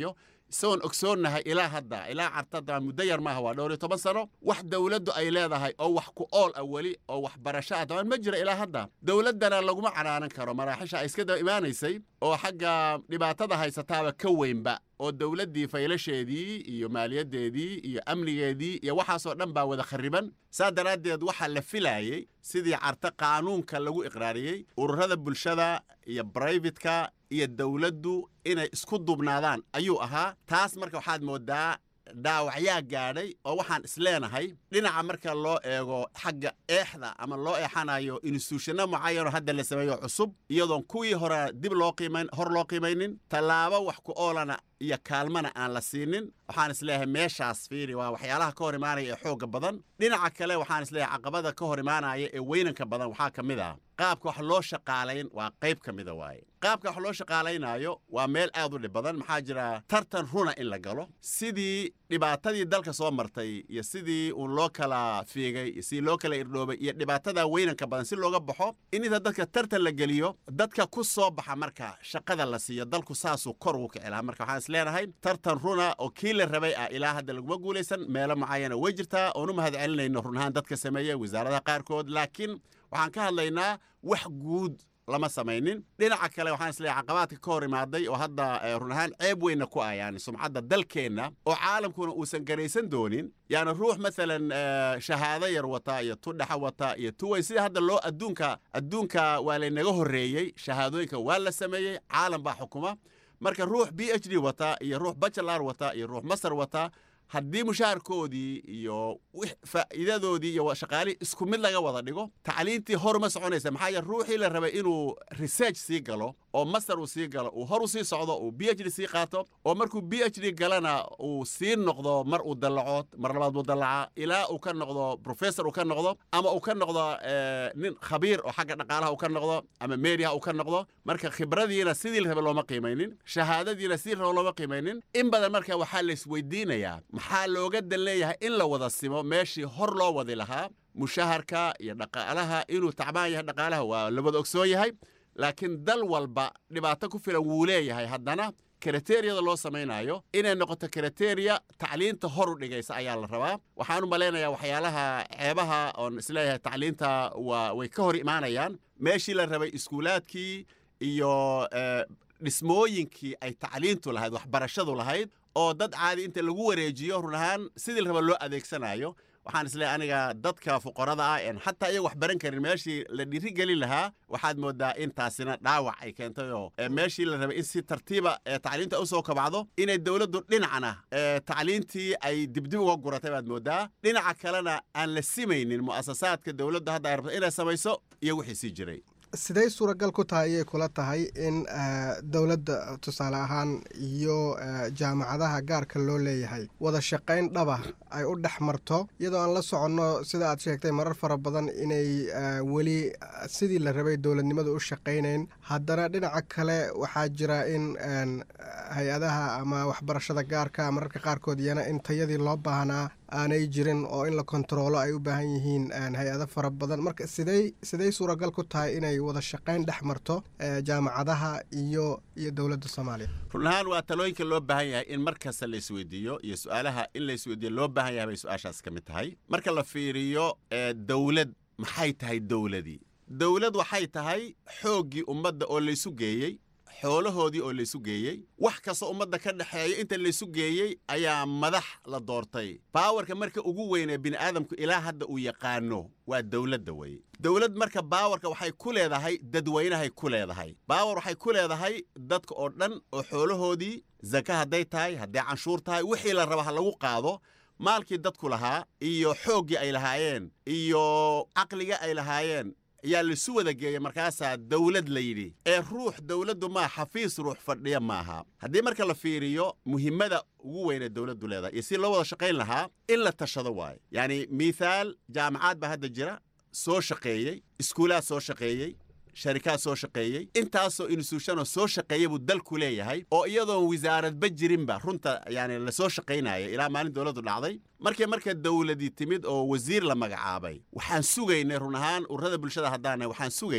isagoon ogsoonnahay ilaa hadda ilaa cartada muddo yar maaha waa dhowr iyo toban sano wax dowladdu ay leedahay oo wax ku ool ah weli oo waxbarasho ah dabaan ma jira ilaa hadda dowladdana laguma canaanan karo maraaxisha ay iska daba imaanaysay oo xagga dhibaatada haysataaba ka weynba oo dowladdii faylasheedii iyo maaliyaddeedii iyo amnigeedii iyo waxaasoo dhan baa wada khariban saa daraaddeed waxaa la filaayey sidii carta qaanuunka lagu iqraariyey ururada bulshada iyo brivatka iyo dowladdu inay isku dubnaadaan ayuu ahaa taas marka waxaad moodaa dhaawacyaa gaadhay oo waxaan isleenahay dhinaca marka loo eego xagga eexda ama loo eexanayo instituushano mucayanoo hadda la sameeyo cusub iyadoon kuwii hore dib loo qiimayn hor loo qiimaynin tallaabo wax ku oolana iyo kaalmana aan la siinin waxaan isleeyahay meeshaas fiiri waa waxyaalaha ka hor imaanaya ee xoogga badan dhinaca kale waxaan isleeyahay caqabada ka hor imaanaya ee weynanka badan waxaa ka mid ah qaabka wax loo shaqaalayn waa qayb ka mida waaye qaabka wax loo shaqaalaynayo waa meel aad u dhib badan maxaa jira tartan runa in la galo sidii dhibaatadii dalka soo martay iyo sidii uun loo kala fiigay iyo sidii loo kala irdhoobay iyo dhibaatada weynanka badan si looga baxo in inta dadka tartan la geliyo dadka ku soo baxa marka shaqada la siiyo dalku saasuu kor ugu kici lahaa marka waxaan isleenahay tartan runa oo kii la rabay ah ilaa hadda laguma guulaysan meelo mucayana way jirtaa oonu mahad celinayno run ahaan dadka sameeya wasaaradaha qaarkood laakiin waxaan ka hadlaynaa wax guud lama samaynin dhinaca kale waxaan isleeyahay caqabaadka ka hor imaaday oo hadda run ahaan ceeb weynna ku ah yani sumcadda dalkeenna oo caalamkuna uusan garaysan doonin yani ruux maalan shahaado yar wata iyo tu dhexa wata iyo tu weyn sida hadda loo adduunka adduunka waa laynaga horreeyey shahaadooyinka waa la sameeyey caalam baa xukuma marka ruux b h d wata iyo ruux bachelar wata iyo ruux masar wata haddii mushaharkoodii iyo faa'iidadoodii iyo shaqaalihii isku mid laga wada dhigo tacliintii hor ma soconaysa maxaa yeele ruuxii la rabay inuu research sii galo oo master uu sii galo uu hor u sii socdo uu b h d sii qaato oo markuu b h d galana uu sii noqdo mar uu dallaco mar labaad buu dallaca ilaa uu ka noqdo professor uu ka noqdo ama uu ka noqdo nin khabiir oo xagga dhaqaalaha uu ka noqdo ama meediaha uu ka noqdo marka khibradiina sidii la rabay looma qiimaynin shahaadadiina sidii la rabay looma qiimaynin in badan marka waxaa la isweydiinayaa maxaa looga dan leeyahay in la wada simo meeshii hor loo wadi lahaa mushaharka iyo dhaqaalaha inuu tacbaan yahay dhaqaalaha waa la wada ogsoon yahay laakiin dal walba dhibaato ku filan wuu leeyahay haddana kriteriyada loo samaynayo inay noqoto kriteriya tacliinta hor u dhigaysa ayaa la rabaa waxaan u malaynayaa waxyaalaha ceebaha oon isleeyahay tacliinta waa way ka hor imaanayaan meeshii la rabay iskuulaadkii iyo dhismooyinkii ay tacliintu lahayd waxbarashadu lahayd oo dad caadi inta lagu wareejiyo run ahaan sidii la raba loo adeegsanayo waxaan isleeyahay aniga dadka fuqarada ah een xataa iyaga wax baran karin meeshii la dhiiri gelin lahaa waxaad moodaa in taasina dhaawac ay keentay oo meeshii la rabay in si tartiiba tacliinta u soo kabacdo inay dowladdu dhinacna tacliintii ay dibdib uga guratay baad moodaa dhinaca kalena aan la simaynin mu'asasaadka dowladdu hadda ay rabto inay samayso iyo wixii sii jiray siday suuragal ku tahay ayay kula tahay in dowladda tusaale ahaan iyo jaamacadaha gaarka loo leeyahay wada shaqayn dhaba ay u dhex marto iyadoo aan la soconno sida aad sheegtay marar fara badan inay weli sidii la rabay dowladnimadu u shaqaynayn haddana dhinaca kale waxaa jira in hay-adaha ama waxbarashada gaarka mararka qaarkood iyana in tayadii loo baahnaa aanay jirin oo in la kontaroolo ay u baahan yihiin hay-ado fara badan marka siday siday suuragal ku tahay inay wada shaqayn dhex marto jaamacadaha iyo iyo dowladda soomaaliya run ahaan waa talooyinka loo baahan yahay in mar kasta la isweydiiyo iyo su-aalaha in la isweydiiyo loo baahan yahay bay su-aashaas ka mid tahay marka la fiiriyo dowlad maxay tahay dowladii dowlad waxay tahay xooggii ummadda oo laysu geeyey xoolahoodii oo laysu geeyey wax kastoo ummadda ka dhexeeya inta laysu geeyey ayaa madax la doortay baawarka marka ugu weyn ee bini'aadamku ilaa hadda uu yaqaano waa dowladda weye dowlad marka baawarka waxay ku leedahay dadweynahay ku leedahay baawar waxay ku leedahay dadka oo dhan oo xoolahoodii zaka hadday tahay hadday canshuur tahay wixii la raba ha lagu qaado maalkii dadku lahaa iyo xooggii ay lahaayeen iyo caqliga ay lahaayeen ayaa laisu wada geeya markaasaa dawlad la yidhi ee ruux dawladdu maa xafiis ruux fadhiya maaha haddii marka la fiiriyo muhimmada ugu weynee dawladdu leedahay iyo si loo wada shaqayn lahaa in la tashado waayo yacni mithaal jaamacaad baa hadda jira soo shaqeeyey iskuulaad soo shaqeeyey sharikaad soo shaqeeyey intaasoo institutionoo soo shaqeeya buu dalku leeyahay oo iyadoon wasaaradba jirinba runta yani la soo shaqaynaya ilaa maalin dawladdu dhacday markii marka dawladii timid oo wasiir la magacaabay waxaan sugaynay run ahaan ururada bulshada haddaana waxaan sugaynay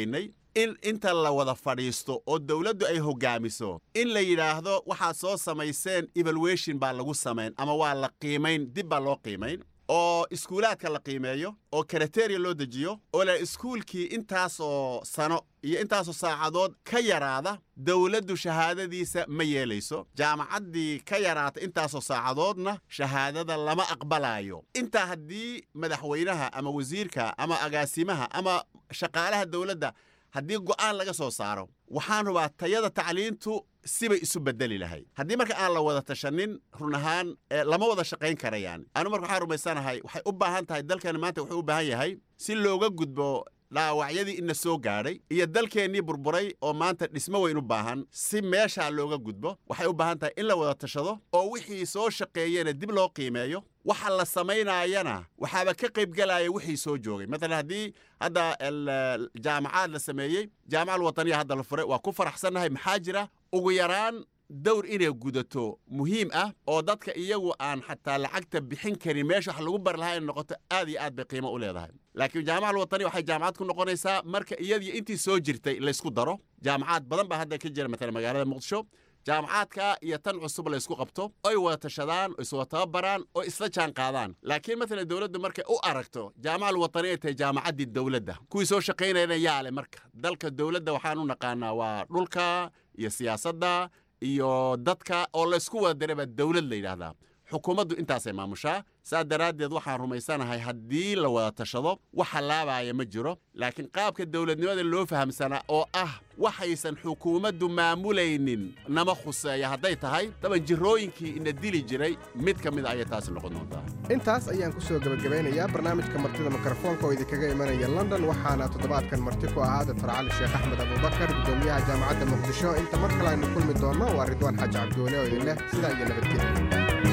in inta la wada fadhiisto oo dawladdu ay hogaamiso in la yidhaahdo waxaad soo samayseen evaluation baa lagu samayn ama waa la qiimayn dib baa loo qiimayn oo iskuulaadka la qiimeeyo oo kriteria loo dejiyo oo la iskuulkii intaasoo sano iyo intaasoo saacadood ka yaraada dawladdu shahaadadiisa ma yeelayso jaamacaddii ka yaraata intaasoo saacadoodna shahaadada lama aqbalayo intaa haddii madaxweynaha ama wasiirka ama agaasimaha ama shaqaalaha dawladda haddii go'aan laga soo saaro waxaan rubaa tayada tacliintu sibay isu bedeli lahay haddii marka aan la wada tashanin run ahaan lama wada shaqayn karayaan anu marka waxaan rumaysanahay waxay u baahan tahay dalkani maanta wuxuu u baahan yahay si looga gudbo dhaawacyadii ina soo gaadhay iyo dalkeennii burburay oo maanta dhismo weyn u baahan si meeshaa looga gudbo waxay u baahan tahay in la wada tashado oo wixii soo shaqeeyena dib loo qiimeeyo waxa la samaynaayana waxaaba ka qaybgalaya wixii soo joogay maalan haddii hadda jaamacaad la sameeyey jaamacal wataniya hadda la furay waa ku faraxsannahay maxaa jira ugu yaraan dawr inay gudato muhiim ah oo dadka iyagu aan xataa lacagta bixin karin meesha wax lagu bar lahaa inay noqoto aad iyo aad bay qiimo u leedahay laakiin jaamacal watani waxay jaamacad ku noqonaysaa marka iyadii intii soo jirtay la isku daro jaamacaad badan baa hadda ka jira maalan magaalada muqdisho jaamacaadka iyo tan cusub la isku qabto oy wada tashadaan oo iswada tababaraan oo isla jaan qaadaan laakiin maalan dawladdu markay u aragto jaamacal watani ay tahay jaamacaddii dawladda kuwii soo shaqaynayana yaale marka dalka dawladda waxaan u naqaanaa waa dhulka iyo siyaasadda iyo dadka oo la isku wada dareeba dawlad la yidhaahdaa xukuumaddu intaasay maamushaa saa daraaddeed waxaan rumaysanahay haddii la wada tashado wax halaabaya ma jiro laakiin qaabka dawladnimada loo fahamsanaa oo ah waxaysan xukuumaddu maamulaynin nama khuseeya hadday tahay daban jirooyinkii ina dili jiray mid ka mid ayay taasi noqon doontaa intaas ayaan ku soo gebagabeynayaa barnaamijka martida mikrofoonka oo idinkaga imanaya london waxaana toddobaadkan marti ku ahaa doctor cali sheekh axmed abubakar gudoomiyaha jaamacadda muqdisho inta mar kale aynu kulmi doonno waa ridwaan xaaji cabdiweli oo idin leh sidaa iyo nabadgelya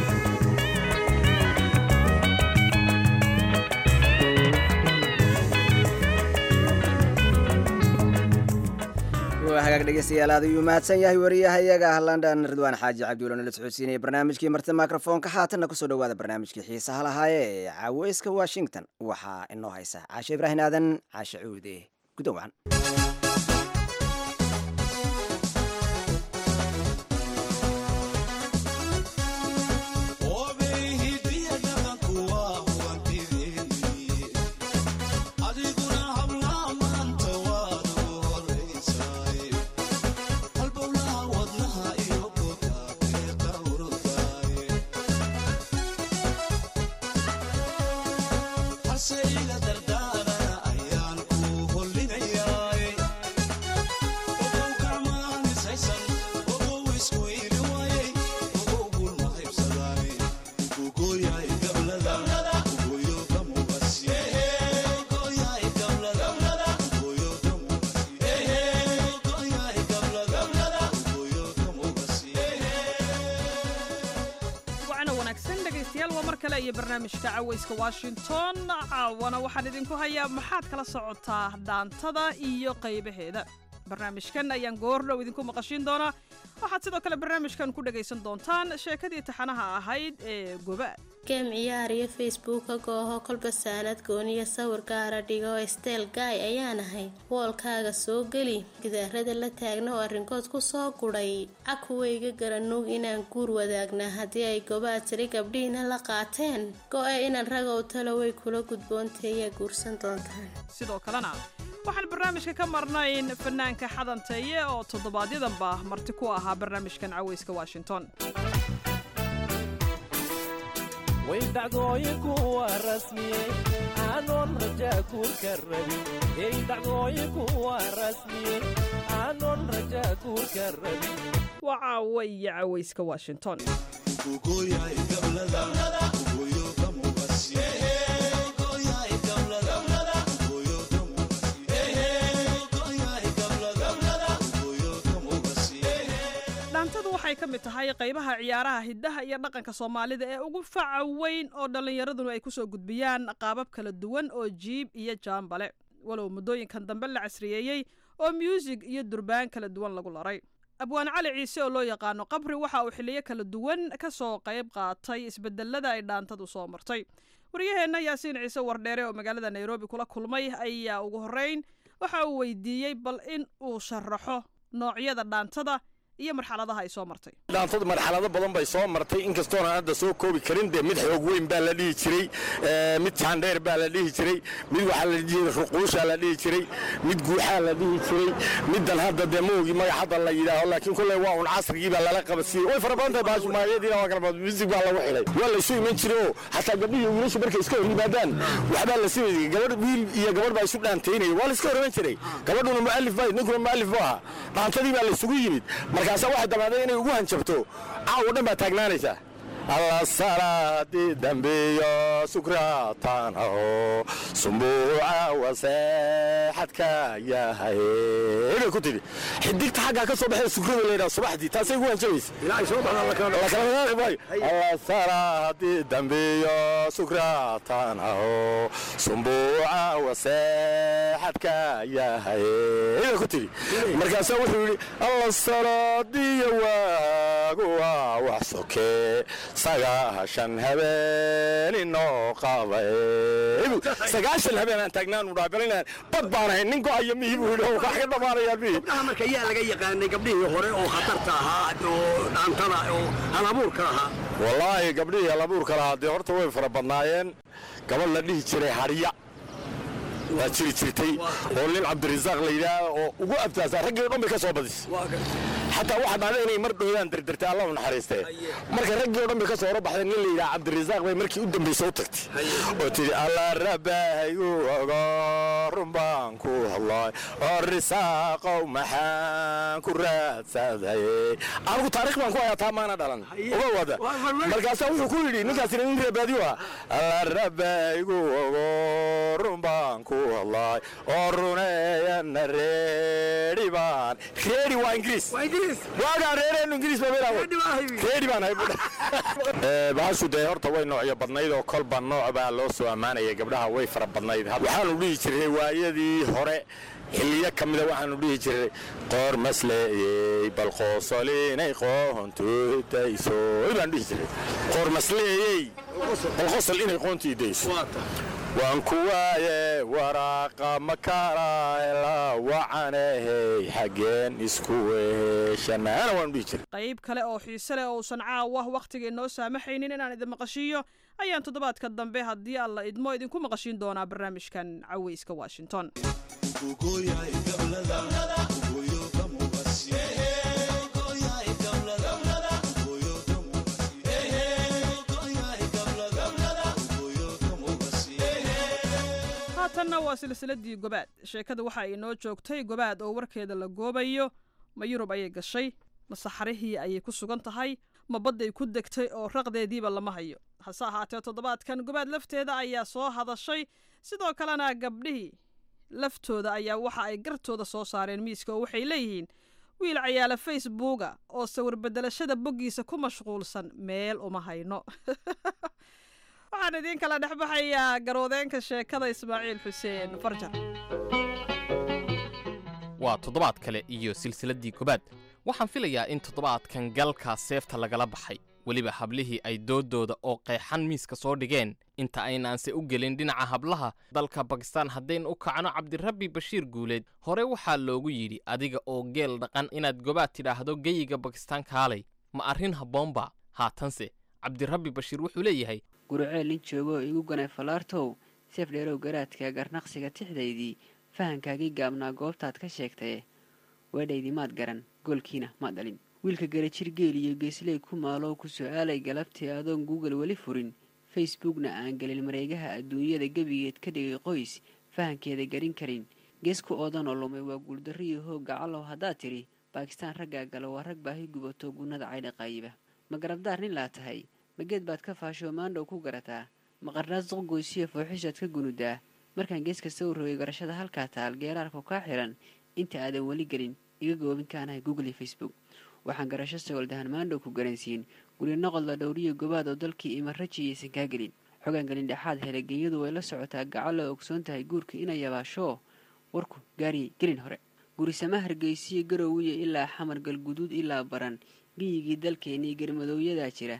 hagaag dhegeystayaal aad ayuu mahadsan yahay wariyahayaga ah london ridwaan xaaji cabdiweli nala socodsiinaya barnaamijkii martida mikrofoonka haatanna kusoo dhowaada barnaamijkii xiisaha lahaaye ee caweyska washington waxaa inoo haysa caashe ibraahim aadan caashe cuude gudan wacan barnaamijka caweyska washington caawana waxaan idinku hayaa maxaad kala socotaa dhaantada iyo qaybaheeda barnaamijkan ayaan goordhow idinku maqashiin doonaa waxaad sidoo kale barnaamijkan ku dhagaysan doontaan sheekadii taxanaha ahayd ee gobaad geem ciyaar iyo facebooka gooho kolba saanad gooniya sawir gaara dhigo steel gaay ayaan ahay woolkaaga soo geli gidaarada la taagna oo arrinkood ku soo gudhay cakuwayga garanuug inaan guur wadaagna haddii ay gobaad tiri gabdhihiina la qaateen go-e inaan ragow talo way kula gudboontaeyaa guursan doontaan sidoo kalena waxaan barnaamijka ka marnayn fanaanka xadanteeye oo toddobaadyadamba marti ku ahaa barnaamijkan caweyska washington way dhacdooyinku waa rasmiye aanoon rajaa guurka rabin hey dhacdooyinku waa rasmiye aanoon rajaa guurka rabin waa caawaya caweyska washington waxay ka mid tahay qaybaha ciyaaraha hiddaha iyo dhaqanka Soomaalida ee ugu faca weyn oo dhalinyaraduna ay ku soo gudbiyaan qaabab kala duwan oo jiib iyo jaambale walow muddooyinkan dambe la casriyeeyay oo music iyo durbaan kala duwan lagu laray abwaan cali ciise oo loo yaqaano qabri waxa uu xiliyo kala duwan ka soo qayb qaatay isbedelada ay dhaantadu soo martay wariyaheena yaasiin ciise wardheere oo magaalada Nairobi kula kulmay ayaa ugu horeyn waxa uu weydiiyey bal in uu sharaxo noocyada dhaantada iyo marxaladaha ay soo martay. dhaantadu marxalado badan bay soo martay inkastoo aan hadda soo koobi karin de mid xoog weyn baa la dhihi jiray ee mid jaandheer baa la dhihi jiray mid waxa la dhihi jiray ruquusha la dhihi jiray mid guuxa la dhihi jiray midan hadda de moogi magaxada la yiraahdo laakiin kulay waa un casrigii baa lala qabsiyay way farabaantay baashumaayadii waa kala bad music baa lagu xilay waa la soo iman jiray hatta gabdhihii wiilasha markay iska horyimaadaan waxba la siiyay gabadh wiil iyo gabadh baa isu dhaanteynay waa la iska horman jiray gabadhuna muallif baa ninkuna muallif baa dhaantadii baa la isugu yimid markaas waxa dabaaday inay ugu hanjabto caaw dhan baa taagnaanaysa alla salaadi dambiyo sukratan ho sumbuuca wasaxadka yahay ina ku tiri xidigta xaga ka soo baxay sukrada leeyahay subaxdii taasay ugu hanjabaysa ilaahay soo baxda la kala bay alla salaadi dambiyo sukratan ho sumbuuca wasaxadka yahay ina ku tiri markaas wuxuu yiri alla salaadi waagu waa wax sokee sagaashan habeen inoo qabay sagaashan habeen aan taagnaan u dhaabelinaan bad baan ahay nin go'aya mihii buu yidhi wax ka dhamaanaya mihii marka yaa laga yaqaanay gabdhihii hore oo khatarta ahaa oo dhaantada oo halabuurka ahaa wallaahi gabdhihii halabuurka lahaa dee horta way fara badnaayeen gabadh la dhihi jiray hariya waa jiri jirtay oo nin cabdirasaaq la yidhaah oo ugu abtaasa raggii dhan bay ka soo badisay xataa waxa dhacday inay mar dhoodaan dirdirtay allah u naxariistay marka raggii dhan bay ka soo baxday nin la yidhaah cabdirasaaq bay markii u dambeysay u tagtay oo tiri allah rabbahayu ogo rumbaan ku hadlay oo risaaqow maxaan ku raadsaday anigu taariikh baan ku hayaa taa maana dhalan uga wada markaasaa wuxuu ku yidhi ninkaasina nin reebaadiyo ah allah rabbahayu ogo rumbaan ku hadlay oo runeeyana reeri baan reeri waa ingiriis waaga reereen ingiriis baa meelaha reeri baan hay ee baashu de horta way noocyo badnayd oo kolba nooc baa loo soo amaanayay gabdhaha way fara badnayd waxaan u dhihi jiray waayadii hore xilliyo kamida waxaan u dhihi jiray qoor masleeyay bal qoosolinay qoontuudayso baan dhihi jiray qoor masleeyay bal qoosol inay qoontuudayso waan ku waaye waraaqa makara la wacanay xageen isku weeshanaana waan dhihi jiray qayb kale oo xiise leh oo san caawa waqtiga inoo saamaxaynin inaan idin maqashiyo ayaan toddobaadka dambe haddii alla idmo idinku maqashiin doonaa barnaamijkan caweyska Washington. tanna waa silsiladii gobaad sheekada waxa ay inoo joogtay gobaad oo warkeeda la goobayo ma Yurub ayay gashay ma saxarihii ayay ku sugan tahay ma badday ku degtay oo raqdeediiba lama hayo hase ahaatee toddobaadkan gobaad lafteeda ayaa soo hadashay sidoo kalena gabdhihii laftooda ayaa waxa ay gartooda soo saareen miiska oo waxay leeyihiin wiil cayaala facebooka oo sawir bedelashada boggiisa ku mashquulsan meel uma hayno waxaan idin kala dhexbaxayaa garoodeenka sheekada Ismaaciil Xuseen Farjar. waa toddobaad kale iyo silsiladii gobaad waxaan filayaa in toddobaadkan galka seefta lagala baxay weliba hablihii ay doodooda oo qeexan miiska soo dhigeen inta aynaanse u gelin dhinaca hablaha dalka Bakistaan haddayn u kacno Cabdirabbi Bashiir Guuleed hore waxaa loogu yidhi adiga oo geel dhaqan inaad gobaad tidhaahdo geyiga Bakistaan kaalay ma arrin habboonba haatanse Cabdirabbi Bashiir wuxuu leeyahay gurceel nin joogo igu ganay falaartow seef dheerow garaadka garnaqsiga tixdaydii fahankaagii gaabnaa goobtaad ka sheegtay weedhaydii maad garan goolkiina ma dhalin wiilka garajir geel iyo geesley ku maalow ku su'aalay galabtii adoon Google weli furin Facebookna aan galin mareegaha adduunyada gabigeed ka dhigay qoys fahankeeda garin karin geesku oodan oo lumay waa guuldarriyo hooga calow haddaad tiri Bakistaan raggaa galo waa rag baahi gubato gunnada caydha qaayiba ma garabdaar nin laa tahay mageed baad ka faasho maandhow ku garataa maqarnaas qoysiyo fooxishaad ka gunudaa markaan geeska soo rooyay garashada halkaa taal geeraarku kaa xiran inta aadan weli gelin iga goobin kaanahay Google iyo Facebook waxaan garasho sawaldahan maandhow ku garansiin guri noqod la dhowriyo gobaad oo dalkii ima rajiyaysan kaa gelin xogaan gelin dhexaad hele geeyadu way la socotaa gacal oo ogsoon tahay guurka inay yabaasho warku gaari gelin hore guri sama hargeysiyo garowiye ilaa xamar galguduud ilaa baran giyigii dalkeenii garmadooyadaa jira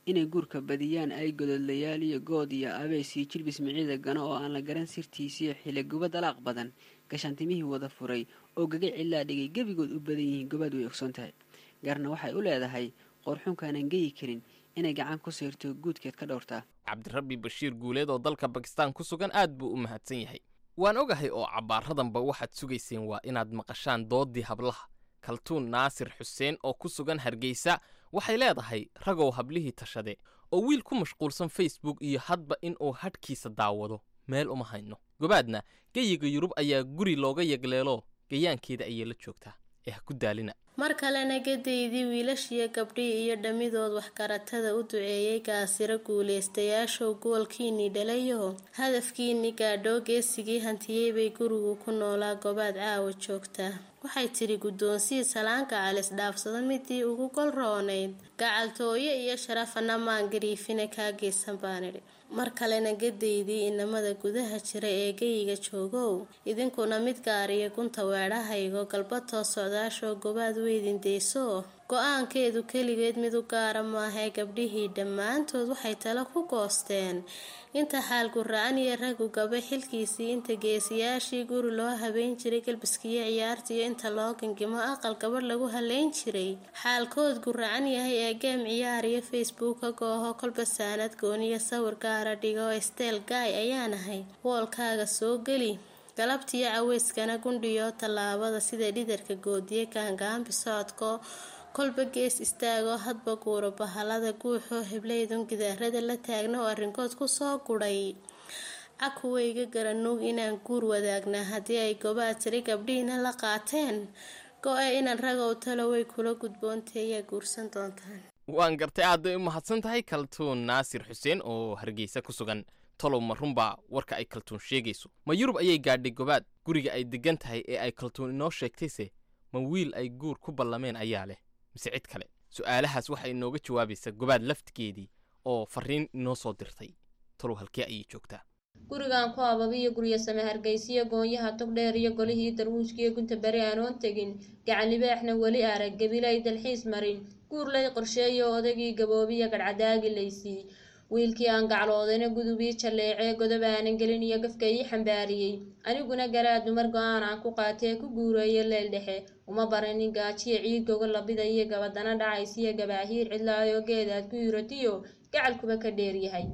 inay guurka badiyaan ay gododlayaal iyo good iyo abeys iyo jilbis miciida gano oo aan la garan sirtiisiyo xiliguba dalaaq badan gashaantimihii wada furay oo gaga cilaa dhigay gebigood u badan yihiin gobaad way ogsoon tahay gaarna waxay u leedahay qoorxunkaanan geyi karin inay gacan ku siirto guudkeed ka dhowrtaa. cabdirabbi bashiir guuleed oo dalka bakistaan ku sugan aad buu u mahadsan yahay. waan ogahay oo cabbaaradanba waxaad sugayseen waa inaad maqashaan doodii hablaha. kaltuun naasir xuseen oo ku sugan hargeysa waxay leedahay ragow hablihii tashade oo wiil ku mashquulsan facebook iyo hadba inuu hadhkiisa daawado meel uma hayno. gobaadna geyiga yurub ayaa guri looga yagleelo gayaankeeda ayay la joogtaa ee ha ku daalina. mar kalena gadaydii wiilashiyo gabdhii iyo dhammidood waxkaratada u duceeyey gaasiro guulaystayaashow goolkiinii dhalayo hadafkiinii gaadhoo geesigii hantiyey bay gurigu ku noolaa gobaad caawa joogtaa. waxay tidhi guddoonsii salaanka calis dhaafsado midii ugu gol roonayd gacaltooyo iyo sharafana maan gariifina kaa geysan baanidhi. mar kalena gadaydii inamada gudaha jira ee geyiga joogow idinkuna mid gaariyo gunta weedhahaygo galbatoo socdaashoo gobaad weydin deyso go-aankeedu keligeed mid u gaara maahae gabdhihii dhammaantood waxay talo ku goosteen inta xaal guracan iyo ragu gaba xilkiisii inta geesiyaashii guri loo habeyn jiray galbiskiyo ciyaartiiyo inta loo gangimo aqal gabadh lagu haleyn jiray xaalkood guracan yahay ee geem ciyaar iyo facebooka gooho kolba saanad gooniyo sawir gaara dhigo steel gaay ayaanahay woolkaaga soo geli galabtiyo caweyskana gundhiyo tallaabada sida dhidarka goodiye gaangaambi socodko kolba gees istaagoo hadba guuro bahalada guuxoo heblaydun gidaarada la taagna oo arrinkood ku soo gudhay cakuweyga garanuug inaan guur wadaagnaa haddii ay gobaad tiri gabdhihiina la qaateen go-e inaan ragow talo way kula gudboontay ayaa guursan doontaan. waan gartay aad bay u mahadsan tahay kaltuun naasir xuseen oo hargeysa ku sugan. tolow ma runbaa warka ay kaltuun sheegayso ma yurub ayay gaadhay gobaad guriga ay degan tahay ee ay kaltuun inoo sheegtayse ma wiil ay guur ku ballameen ayaa leh mise cid kale? su-aalahaas waxay inooga jawaabaysaa gobaad laftigeedii oo fariin inoo soo dirtay. tolow halkee ayay joogtaa? gurigan ku ababiyo guryo same hargeysiyo goonyaha togdheer iyo golihii darwuuskiyo gunta beri aanoon tegin gacan libaaxna weli arag gabilay dalxiis marin guur lay qorsheeyo odagii gaboobiya gadhcadaagi laysii wiilkii aan gacloodayna gudubii jaleecee godob aanan gelin iyo gafka ii xambaariyey aniguna garaad dumar go-aan aan ku qaatee ku guureeyo leel dhexe uma baranin gaajiya ciid gogo labida iyo gabadana dhacaysiyo gabaahiir cidlaayoo geedaad ku yuratiyo gacalkuba ka dheeryahay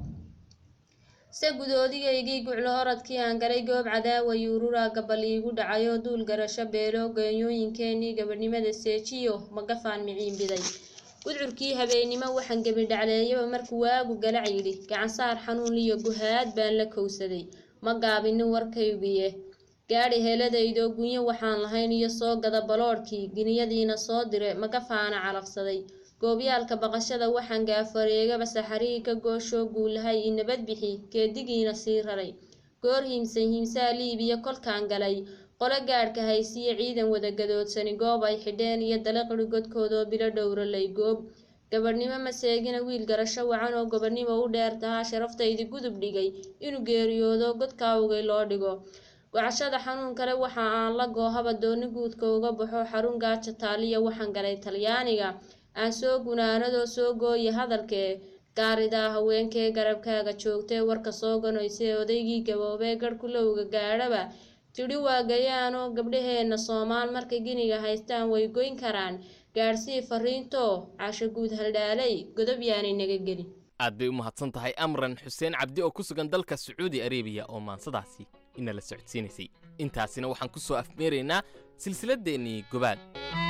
se gudoodigaygii guclo oradkii aan galay goob cadaawa yuururaa gabal iigu dhacayoo duul garasho beelo geeyooyinkeenii gabadhnimada seejiyo magafaan miciinbiday gudcurkii habeennimo waxaan gebidhacleeyaba markuu waagu galac yidhi gacansaar xanuun iyo guhaad baan la kowsaday ma gaabinin warkaygiye gaadhi heeladaydoo gunyo waxaan lahayn iyo soo gada baloodhkii giniyadiina soo dire magafaana calafsaday goobyaalka baqashada waxaan gaafareegaba saxarihii ka gooshoo guulahay i nabad bixi geedigiina sii raray goor hiimsan hiimsaa liibiya kolkaan galay qolo gaadhka haysiya ciidan wada gadoodsani goob ay xidheen iyo dalaqiri godkoodoo bilo dhowralay goob gabadhnimo maseegina wiil garasho wacan oo gobadhnimo u dheer tahaa sharaftaydi gudub dhigay inuu geeriyoodo godkaawgay loo dhigo gocashada xanuun kale waxa aan la goohaba dooni guudka uga baxo xarun gaaja taaliya waxaan galay talyaaniga aan soo gunaanadoo soo gooya hadalkee gaaridaa haweenkee garabkaaga joogtee warka soo ganoysee odaygii gaboobee garhku lowga gaadhaba tidhi waa gayaanoo gabdhaheenna soomaal markay giniga haystaan way goyn karaan gaadhsii fariintoo casho guud haldhaalay godob yaanay naga gelin. aad bay u mahadsan tahay amran xuseen cabdi oo ku sugan dalka sacuudi arabiya oo maansadaasi ina la socodsiinaysay. intaasina waxaan ku soo afmeeraynaa silsiladeennii gobaad.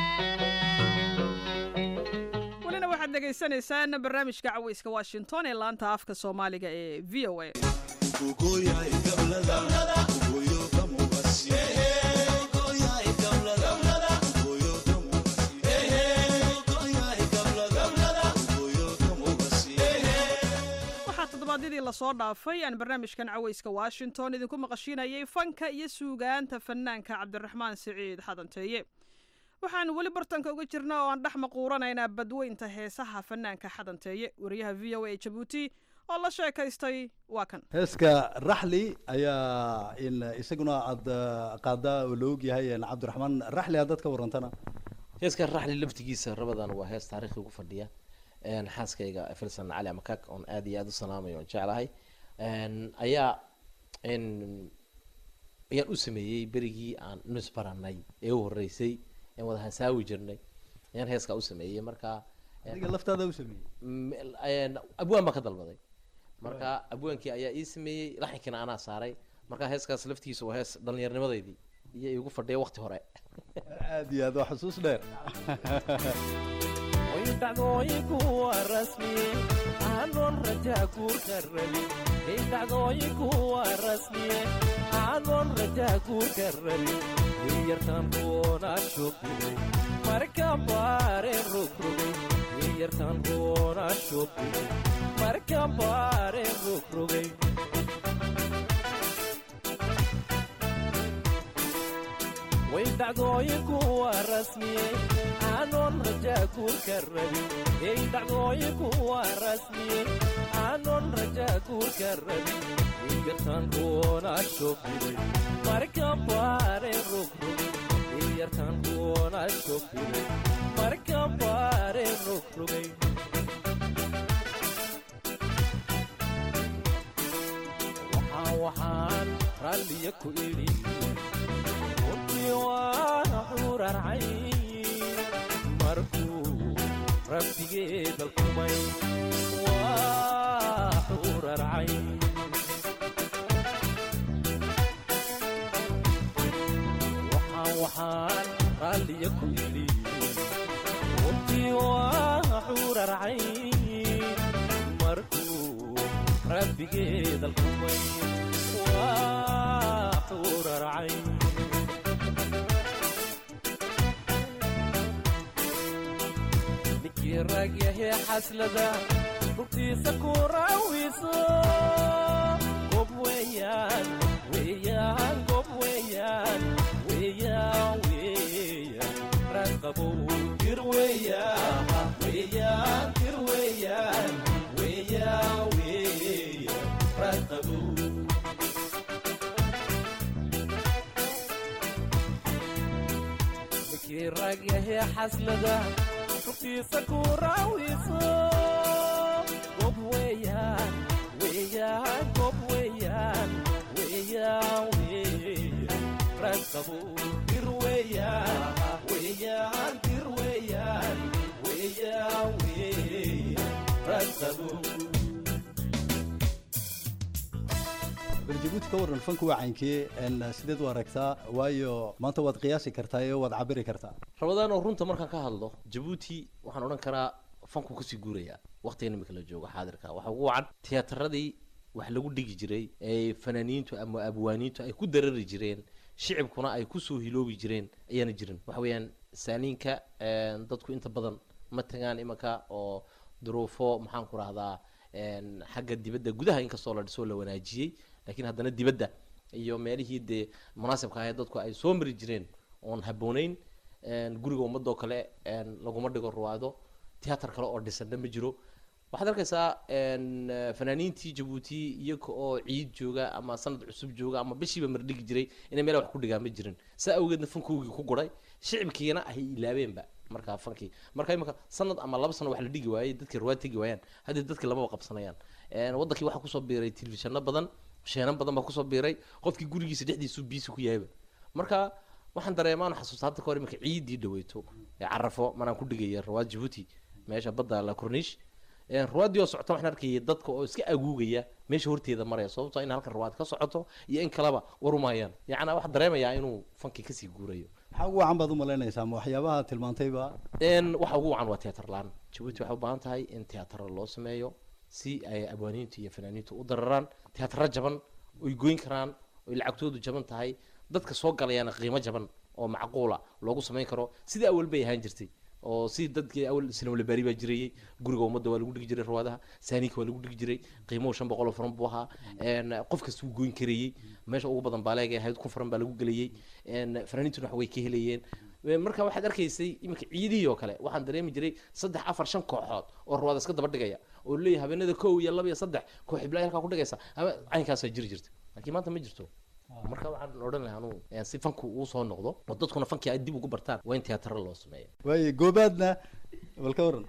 walina waxaad dhegaysanaysaan barnaamijka caweyska washington ee laanta afka soomaaliga ee v o a. toddobaadadii lasoo dhaafay aan barnaamijkan caweyska washington idinku maqashiinayay fanka iyo suugaanta fanaanka cabdiraxmaan siciid xadanteeye waxaan weli bartanka uga jirnaa oo aan dhex maquuranaynaa badweynta heesaha fanaanka xadanteeye wariyaha v o a jabuuti oo la sheekaystay waa kan heeska raxli ayaa isaguna aad qaada oo la ogyahay cabdiraxmaan raxli aad dadka warantana heeska raxli laftigiisa rabadan waa hees taariikhi ugu fadhiya xaaskayga filsan cali amakak oon aad iyo aad u salaamayo oon jeclahay ayaa ayaan u sameeyey berigii aan nus baranay ee u horeysay aan wada hasaawi jirnay ayaan heeskaa u sameeyey marka adiga laftaada u sameeyey abwaan baan ka dalbaday marka abwaankii ayaa ii sameeyey laxinkiina anaa saaray marka heeskaas laftiisa waa hees dhallinyarnimadeydii iyo igu fadhiya waqti hore aad iyo aad waa xusuus dheer dhacdooyinku waa rasmi aanon rajaa guurka rabin hey dhacdooyinku waa rasmi aanon rajaa guurka rabin wiyartan roona shubay markaan baareen rogrogay wiyartan roona shubay markaan baareen rogrogay way dhacdooyinku waa rasmi aanon rajaa guurka rabin hey dhacdooyinku waa rasmi aanon rajaa guurka rabin wiyartan roona shubay markaan baareen rogrogay wiyartan roona shubay markaan baareen rogrogay waxaan waxaan raalliya ku idhi urarcay markuu rabtigee dalkumay waa urarcay waxaan waxaan raalliya ku idhi runtii waa urarcay markuu rabbigee dalkumay waa urarcay rag yahay xaslada rugtiisa ku raawiso gob weeyaan weeyaan gob weeyaan weeyaan weeyaan rag qabow tir weeyaan weeyaan tir weeyaan weeyaan weeyaan rag qabow mikii rag yahay xaslada rugtiisa ku raawiso gob weeyaan weeyaan gob weeyaan weeyaan weeyaan rag qabow tir weeyaan weeyaan tir weeyaan weeyaan weeyaan rag qabow jabuuti ka waran fanku waa caynkee sideed u aragtaa waayo maanta waad qiyaasi kartaa iyo waad cabiri kartaa rabadaan oo runta markaan ka hadlo jabuuti waxaan odhan karaa fanku kasii guurayaa waqtigan imika la joogo xaadirka waxa ugu wacan tiyaatarradii wax lagu dhigi jiray ee fanaaniintu ama abwaaniintu ay ku darari jireen shicibkuna ay kusoo hiloobi jireen ayaana jirin waxa weeyaan saaniinka dadku inta badan ma tagaan imanka oo duruufo maxaan ku rahdaa xagga dibadda gudaha inkastoo la dhisoo la wanaajiyey laakiin haddana dibadda iyo meelihii dee munaasibka ahayd dadku ay soo mari jireen oon habboonayn guriga ummadoo kale laguma dhigo ruwaado tiyaatar kale oo dhisanna ma jiro waxaad arkaysaa fanaaniintii jabuuti iyaga oo ciid jooga ama sanad cusub jooga ama bishiiba mardhigi jiray inay meela wax ku dhigaan ma jirin saa awgeedna fankoogii ku guray shicibkiina ay ilaabeenba markaa fankii marka imika sanad ama laba sano wax la dhigi waayey dadkii ruwaad tegi waayaan haddii dadkii lamaba qabsanayaan wadankii waxaa kusoo biiray telefishano badan sheenan badan baa kusoo biiray qofkii gurigiisa dhexdiisu biisi ku yahayba marka waxaan dareemaan xasuusta hadda kahor imika ciidii dhaweyto ee carafo maraan ku dhigaya ruwaad jabuuti meesha badda la cornish ruwaadii oo socota waxaan arkayay dadka oo iska aguugaya meesha horteeda maraya sababtoo in halkan ruwaad ka socoto iyo in kaleba warumayaan yacnaa waxaa dareemayaa inuu fankii kasii guurayo maxaa ugu wacan baad u malaynaysaa ma waxyaabaha tilmaantayba waxa ugu wacan waa tiyaatar la-aan jabuuti waxay u baahan tahay in tiyaatarra loo sameeyo si ay abwaaniintu iyo fanaaniintu u dararaan tiyaatarra jaban oy goyn karaan oy lacagtoodu jaban tahay dadka soo galayaana qiimo jaban oo macquula loogu samayn karo sidii awal bay ahaan jirtay oo si dadkii awal sinamla baari baa jirayay guriga ummadda waa lagu dhigi jiray ruwaadaha saaniinka waa lagu dhigi jiray qiimuhu shan boqol oo furan buu ahaa qof kasta wuu goyn karayey meesha ugu badan baaleegay ahayd kun furan baa lagu gelayey fanaaniintuna wax way ka helayeen marka waxaad arkaysay iminka ciidihii oo kale waxaan dareemi jiray saddex afar shan kooxood oo ruwaada iska daba dhigaya oo leeyahay habeenada kow iyo laba iyo saddex koox iblaay halkaa ku dhigaysa ama caynkaasaa jiri jirta laakiin maanta ma jirto marka waxaan odhan lahaa anuu si fanku uu soo noqdo oo dadkuna fankii ay dib ugu bartaan waa in tiyaatarra loo sameeyo waayo goobaadna bal ka waran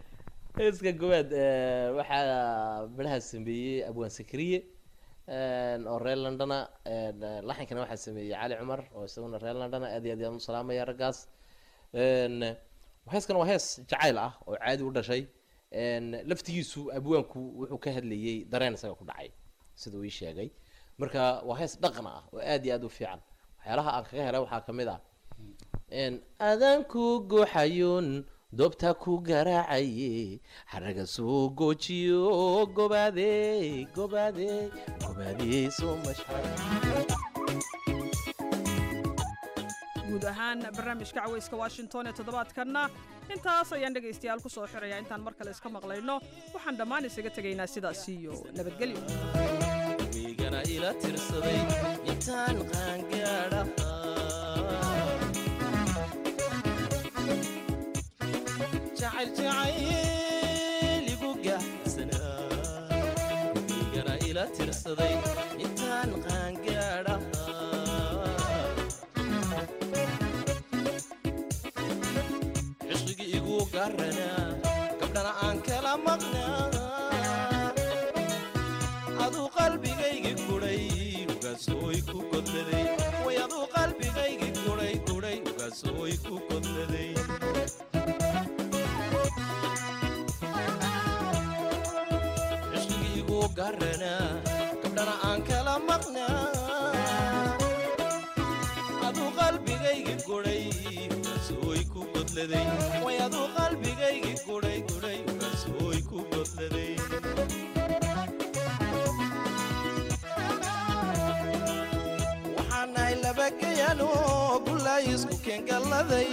heeska gobaad eh, waxaa midhaha sameeyey abwaan sakriye een, oo reer londona een, eh, laxinkana waxaa sameeyey cali cumar oo isaguna reer londona aad iyo aad ayaan u salaamaya raggaas een, heeskan waa hees jacayl ah oo caadi u dhashay een, laftigiisu abwaanku wuxuu ka hadlayey dareen isaga ku dhacay sida uu ii sheegay marka waa hees dhaqan ah oo aad iyo aad u fiican waxyaalaha aan kaga helay waxaa ka mid ah een, aadaanku gooxayoon doobta ku garaacaye xaraga soo goojiyo gobaade gobaade gobaade soo mashxar guud ahaan barnaamijka cawayska washington ee toddobaadkanna intaas ayaan dhegaystayaal ku soo xiraya intaan mar kale iska maqlayno waxaan dhammaan isaga tegaynaa sidaas iyo nabadgelyo migana ila tirsaday intaan qaangaadha jacayl jacayl igu gaxsanaa migana ila tirsaday intaan qaangaadha cishqigi igu garanaa gabdhana aan kala maqnaa aduu qalbigaygi kudhay ugaasooy ku kodladay way aduu qalbigaygi kudhay kudhay ugaasooy ku kodladay cishqigi igu garanaa gabdhana aan kala maqnaa aduu qalbigaygi kudhay ugaasooy ku kodladay way aduu qalbigaygi kudhay kudhay ugaasooy ku kodladay waxaanahay labagayano gulay isku keengalladay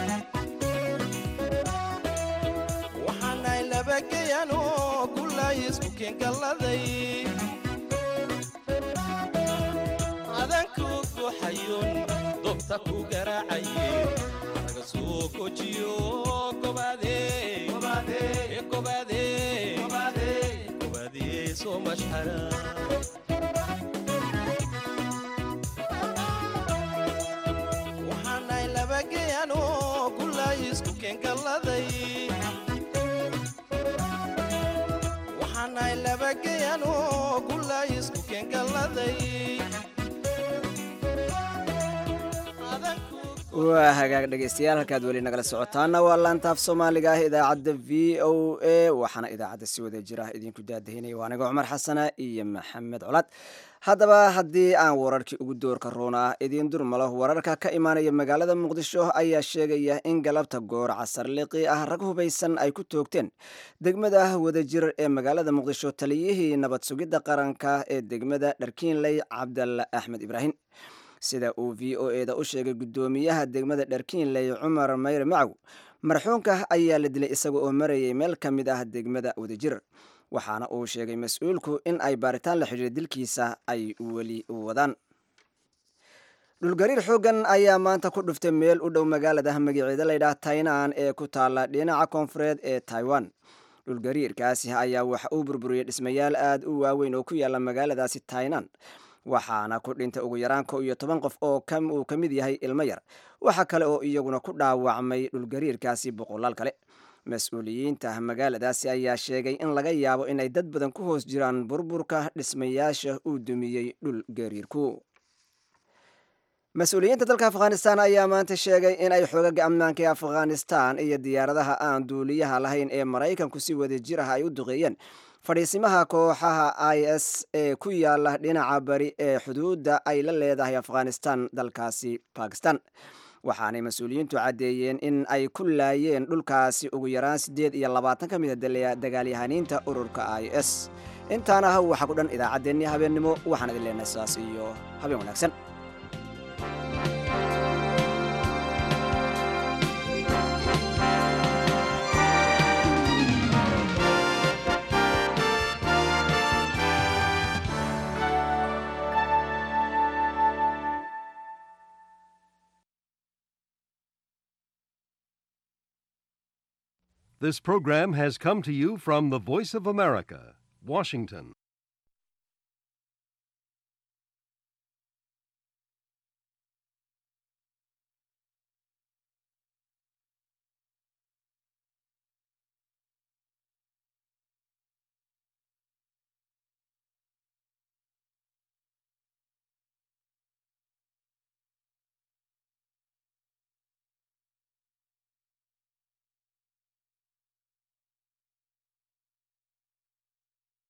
waxaanahay labagayano gulay isku keengalladay adanku gooxayoon dobta ku garaacaye naga soo gojiyo gobaade gobaade gobaade gobaade gobaade soo mashxara waxaanahay labagayano gulay isku keengalladay waxaanahay labagayano gulay isku keengalladay waa hagaag dhegaystayaal halkaad weli nagala socotaana waa laantaaf soomaaliga ah idaacadda v o a waxaana idaacadda si wada jira idinku daadahinaya waa aniga cumar xasana iyo maxamed colaad haddaba haddii aan wararkii ugu doorka roonaa idiin durmalo wararka ka imaanaya magaalada muqdisho ayaa sheegaya in galabta goor casarliqi ah rag hubaysan ay ku toogteen degmada wadajir ee magaalada muqdisho taliyihii nabad sugidda qaranka ee degmada dharkiinley cabdalla axmed ibraahim sida uu v o eda u sheegay guddoomiyaha degmada dharkiinley cumar mayre macow marxuunka ayaa la dilay isaga oo marayay meel ka mid ah degmada wadajir waxaana uu sheegay mas-uulku in ay baaritaan la xidhiira dilkiisa ay weli wadaan dhulgariir xooggan ayaa maanta ku dhuftay meel u dhow magaalada magaceeda laydhaah tainan ee ku taalla dhinaca koonfureed ee taiwan dhulgariirkaasi ayaa waxa uu burburiyey dhismayaal aad u waaweyn oo ku yaalla magaaladaasi tainan waxaana ku dhintay ugu yaraan ko iyo toban qof oo uu ka mid yahay ilmo yar waxa kale oo iyaguna ku dhaawacmay dhulgariirkaasi boqolaal kale mas-uuliyiinta magaaladaasi ayaa sheegay in laga yaabo inay dad badan ku hoos jiraan burburka dhismayaasha uu dumiyey dhulgariirku mas-uuliyiinta dalka afghanistan ayaa maanta sheegay in ay xoogaga ammaanka ee afghanistan iyo diyaaradaha aan duuliyaha lahayn ee maraykanku si wada jir ah ay u duqeeyeen fadhiisimaha kooxaha i s ee ku yaala dhinaca bari ee xuduudda ay la leedahay afghanistan dalkaasi bakistan waxaanay mas-uuliyiintu caddeeyeen in ay ku laayeen dhulkaasi ugu yaraan siddeed iyo labaatan ka mid a dagaalyahaniinta ururka i s intaana ah waxa ku dhan idaacaddeenii habeennimo waxaan idin leenahay saas iyo habeen wanaagsan This program has come to you from the Voice of America, Washington.